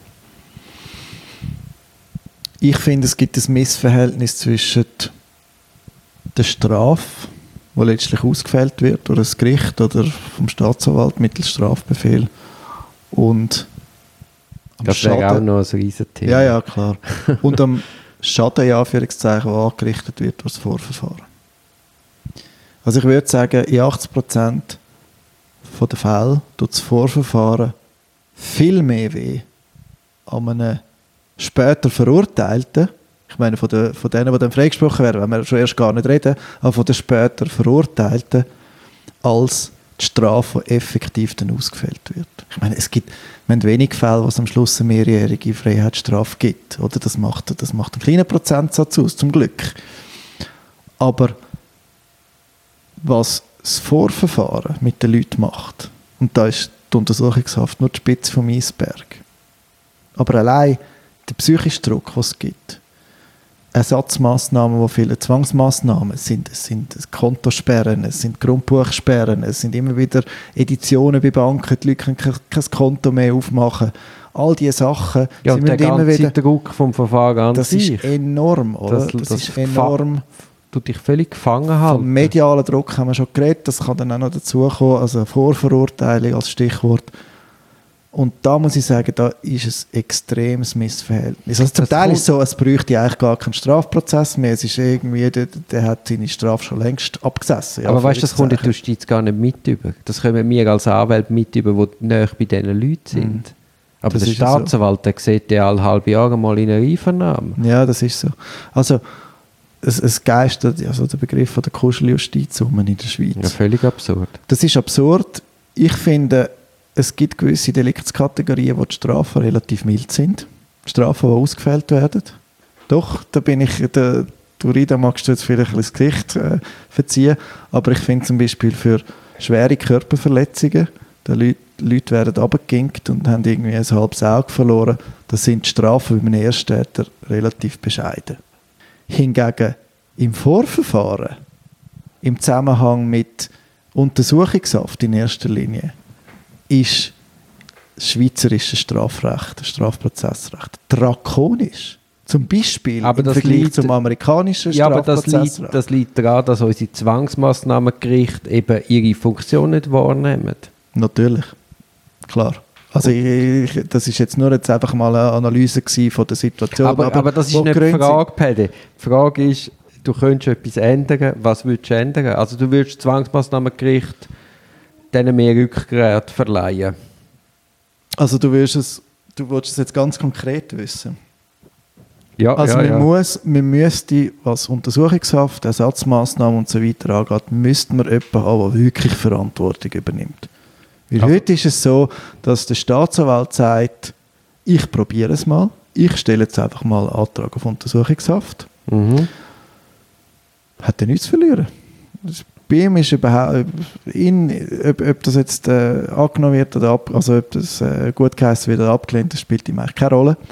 Ich finde, es gibt ein Missverhältnis zwischen der Strafe, die letztlich ausgefällt wird durch das Gericht oder vom Staatsanwalt mittels Strafbefehl, und am das wäre Schaden, auch noch ein Riesenthema. Ja, ja, klar. Und am Schaden, ja, Anführungszeichen, der angerichtet wird durch das Vorverfahren. Also ich würde sagen, in achtzig Prozent der Fälle tut das Vorverfahren viel mehr weh an einem später Verurteilten. Ich meine, von, der, von denen, die dann freigesprochen werden, wenn wir schon erst gar nicht reden, aber von den später Verurteilten, als die Strafe, die effektiv dann ausgefällt wird. Ich meine, es gibt wir haben wenig Fälle, wo es am Schluss eine mehrjährige Freiheitsstrafe gibt. Oder? Das macht, das macht einen kleinen Prozentsatz aus, zum Glück. Aber was das Vorverfahren mit den Leuten macht, und da ist die Untersuchungshaft nur die Spitze vom Eisberg. Aber allein der psychische Druck, den es gibt, Ersatzmaßnahmen, die viele Zwangsmaßnahmen sind, es sind Kontosperren, es sind Grundbuchsperren, es sind immer wieder Editionen bei Banken, die Leute können kein, kein Konto mehr aufmachen. All diese Sachen. Ja, und der ganze immer wieder, Druck vom Verfahren an das sich. ist enorm, oder? Das, das, das ist enorm. tut dich völlig gefangen halten. Vom medialen Druck haben wir schon geredet, das kann dann auch noch dazukommen, also Vorverurteilung als Stichwort. Und da muss ich sagen, da ist ein extremes Missverhältnis. Also zum Das Teil kommt- ist es so, es bräuchte eigentlich gar keinen Strafprozess mehr. Es ist irgendwie, der, der hat seine Strafe schon längst abgesessen. Ja, Aber weißt du, das kommt in der Anführungszeichen. Justiz gar nicht mit über. Das kommen wir als Anwälte mit über, die näher bei diesen Leuten sind. Mhm. Aber Das der ist ja Staatsanwalt, der sieht ja alle halbe Jahre mal in einer Einvernahme. Ja, das ist so. Also, es, es geistert also der Begriff von der Kuscheljustiz um in der Schweiz. Ja, völlig absurd. Das ist absurd. Ich finde, es gibt gewisse Deliktskategorien, wo die Strafen relativ mild sind. Strafen, die ausgefällt werden. Doch, da bin ich, der, du Rida, magst du jetzt vielleicht ein bisschen das Gesicht äh, verziehen, aber ich finde zum Beispiel für schwere Körperverletzungen, die Leute, Leute werden runtergeginkt und haben irgendwie ein halbes Auge verloren, da sind die Strafen bei einem Ersttäter relativ bescheiden. Hingegen im Vorverfahren, im Zusammenhang mit Untersuchungshaft in erster Linie, ist das schweizerische Strafrecht, das Strafprozessrecht drakonisch. Zum Beispiel Aber im das Vergleich liegt- zum amerikanischen Ja, aber das Strafprozessrecht. liegt, das liegt daran, dass unsere Zwangsmassnahmengerichte eben ihre Funktion nicht wahrnehmen. Natürlich, klar. Also ich, ich, das ist jetzt nur jetzt einfach mal eine Analyse gewesen von der Situation. Aber, aber das ist wo nicht die Gründe Frage, Pede. Die Frage ist, du könntest etwas ändern. Was würdest du ändern? Also du würdest Zwangsmassnahmengericht denen mehr Rückgrat verleihen. sind. Also du willst es, du willst es jetzt ganz konkret wissen. Ja, Also ja, man, ja. muss, man müsste, was Untersuchungshaft, Ersatzmaßnahmen und so weiter angeht, müsste man jemanden haben, der wirklich Verantwortung übernimmt. Weil Also- heute ist es so, dass der Staatsanwalt sagt, ich probiere es mal, ich stelle jetzt einfach mal einen Antrag auf Untersuchungshaft. Mhm. Hat er nichts zu verlieren. Das- Bei ihm ist überhaupt, in, ob, ob das jetzt äh, angenommen wird oder ab, also ob das äh, gut geheißen wird oder abgelehnt, das spielt ihm eigentlich keine Rolle.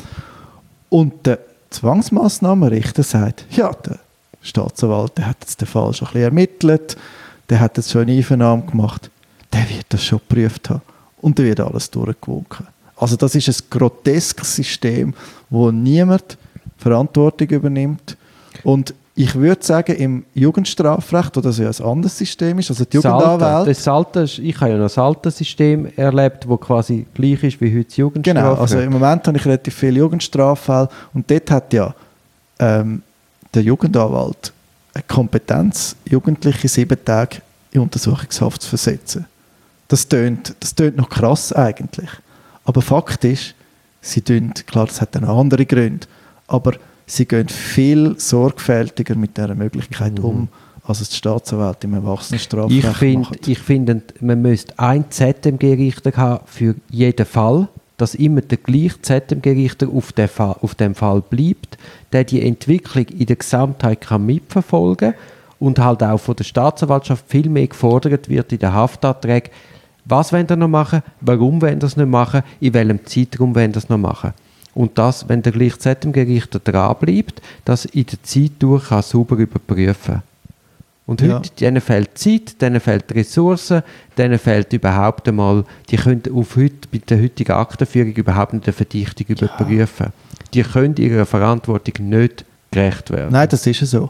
Und der Zwangsmassnahmenrichter sagt, ja, der Staatsanwalt, der hat jetzt den Fall schon ein bisschen ermittelt, der hat jetzt schon eine Einvernahme gemacht, der wird das schon geprüft haben und der wird alles durchgewunken. Also das ist ein groteskes System, wo niemand Verantwortung übernimmt. Und ich würde sagen, im Jugendstrafrecht, wo das ja ein anderes System ist, also die Das alte, Jugendanwälte, das alte, ich habe ja noch das alte System erlebt, das quasi gleich ist wie heute das Jugendstrafrecht. genau, also im Moment habe ich relativ viele Jugendstraffälle und dort hat ja ähm, der Jugendanwalt eine Kompetenz, Jugendliche sieben Tage in Untersuchungshaft zu versetzen. Das tönt, das tönt noch krass eigentlich. Aber Fakt ist, sie tun, klar, das hat dann auch andere Gründe, aber sie gehen viel sorgfältiger mit dieser Möglichkeit Mhm. um, als es die Staatsanwälte im Erwachsenenstrafrecht Ich finde, machen. ich find, man müsste ein Z M G-Richter haben für jeden Fall, dass immer der gleiche Z M G-Richter auf, den Fall, auf dem Fall bleibt, der die Entwicklung in der Gesamtheit kann mitverfolgen und halt auch von der Staatsanwaltschaft viel mehr gefordert wird in den Haftanträgen. Was wollen ihr noch machen? Warum wollen ihr es nicht machen? In welchem Zeitraum wollen ihr es noch machen? Und das, wenn der gleiche Z M G-Richter dranbleibt, das in der Zeit durch kann sauber überprüfen. Und heute, Ja. denen fehlt Zeit, denen fehlt Ressourcen, denen fehlt überhaupt einmal, die können auf heute, bei der heutigen Aktenführung überhaupt nicht eine Verdichtung überprüfen. Die können ihrer Verantwortung nicht gerecht werden. Nein, das ist ja so.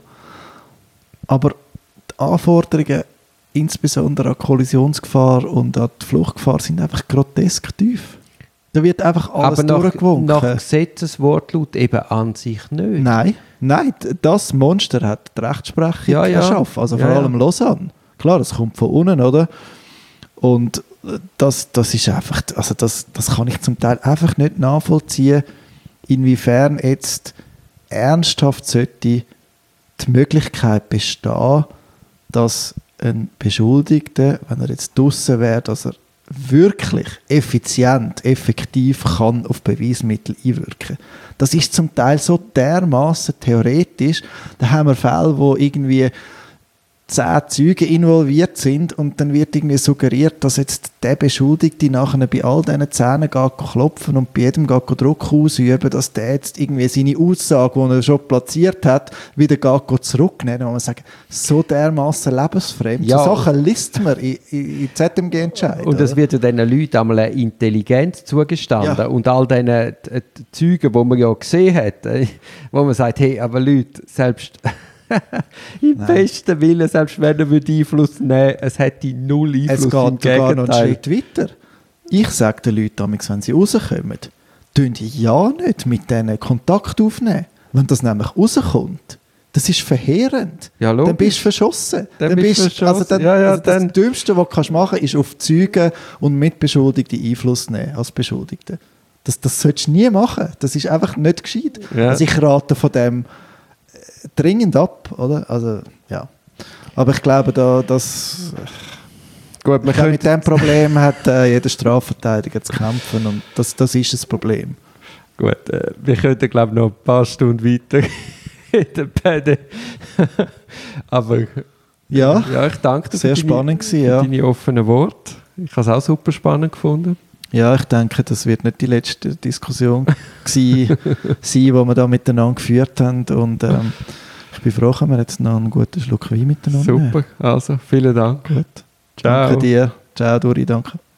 Aber die Anforderungen, insbesondere an Kollisionsgefahr und an die Fluchtgefahr, sind einfach grotesk tief. Da wird einfach alles Aber nach, durchgewunken. nach Gesetzeswortlaut eben an sich nicht. Nein, nein, das Monster hat die Rechtsprechung Ja, ja. erschaffen, also vor Ja, ja. allem Lausanne. Klar, das kommt von unten, oder? Und das, das ist einfach, also das, das kann ich zum Teil einfach nicht nachvollziehen, inwiefern jetzt ernsthaft sollte die Möglichkeit bestehen, dass ein Beschuldigter, wenn er jetzt draussen wäre, dass er wirklich effizient, effektiv kann auf Beweismittel einwirken. Das ist zum Teil so dermaßen theoretisch. Da haben wir Fälle, wo irgendwie zehn Zeugen involviert sind und dann wird irgendwie suggeriert, dass jetzt der Beschuldigte nachher bei all diesen Zähnen geht klopfen und bei jedem geht Druck ausüben, dass der jetzt irgendwie seine Aussage, die er schon platziert hat, wieder geht zurücknehmen. Und man sagt, so dermaßen lebensfremd. Ja. So Sachen liest man in, in, in Z M G-Entscheidungen. Und es wird ja diesen Leuten einmal eine Intelligenz zugestanden. Ja. Und all diesen äh, Zeugen, die man ja gesehen hat, äh, wo man sagt, hey, aber Leute, selbst, Im Nein. besten Willen, selbst wenn er würde Einfluss nehmen, es hätte null Einfluss. Es im geht sogar noch einen Gegenteil. Schritt weiter. Ich sage den Leuten damals, wenn sie rauskommen, tun die ja nicht mit denen Kontakt aufnehmen. Wenn das nämlich rauskommt, das ist verheerend. Ja, logisch. Dann bist du verschossen. Dann bist du verschossen. Also dann, Ja, ja, also das dann- Dümmste, was du machen kannst, ist auf Zeugen und Mitbeschuldigte Einfluss nehmen als Beschuldigte. Das, das solltest du nie machen. Das ist einfach nicht gescheit. Ja. Also ich rate von dem äh, dringend ab. Oder? Also, ja. Aber ich glaube, da, dass, Gut, man ich glaube, mit könnte, diesem Problem hat äh, jeder Strafverteidiger zu kämpfen. Und das, das ist das Problem. gut, äh, wir könnten, glaube ich, noch ein paar Stunden weiter reden. Aber Ja, ja, ich danke dir sehr für, deine, spannend gewesen, für ja. deine offenen Worte. Ich habe es auch super spannend gefunden. Ja, ich denke, das wird nicht die letzte Diskussion gewesen sein, die wir da miteinander geführt haben. Und ähm, ich bin froh, dass wir jetzt noch einen guten Schluck Wein miteinander nehmen. Super, also vielen Dank. Gut. Ciao. Danke dir. Ciao, Dori, danke.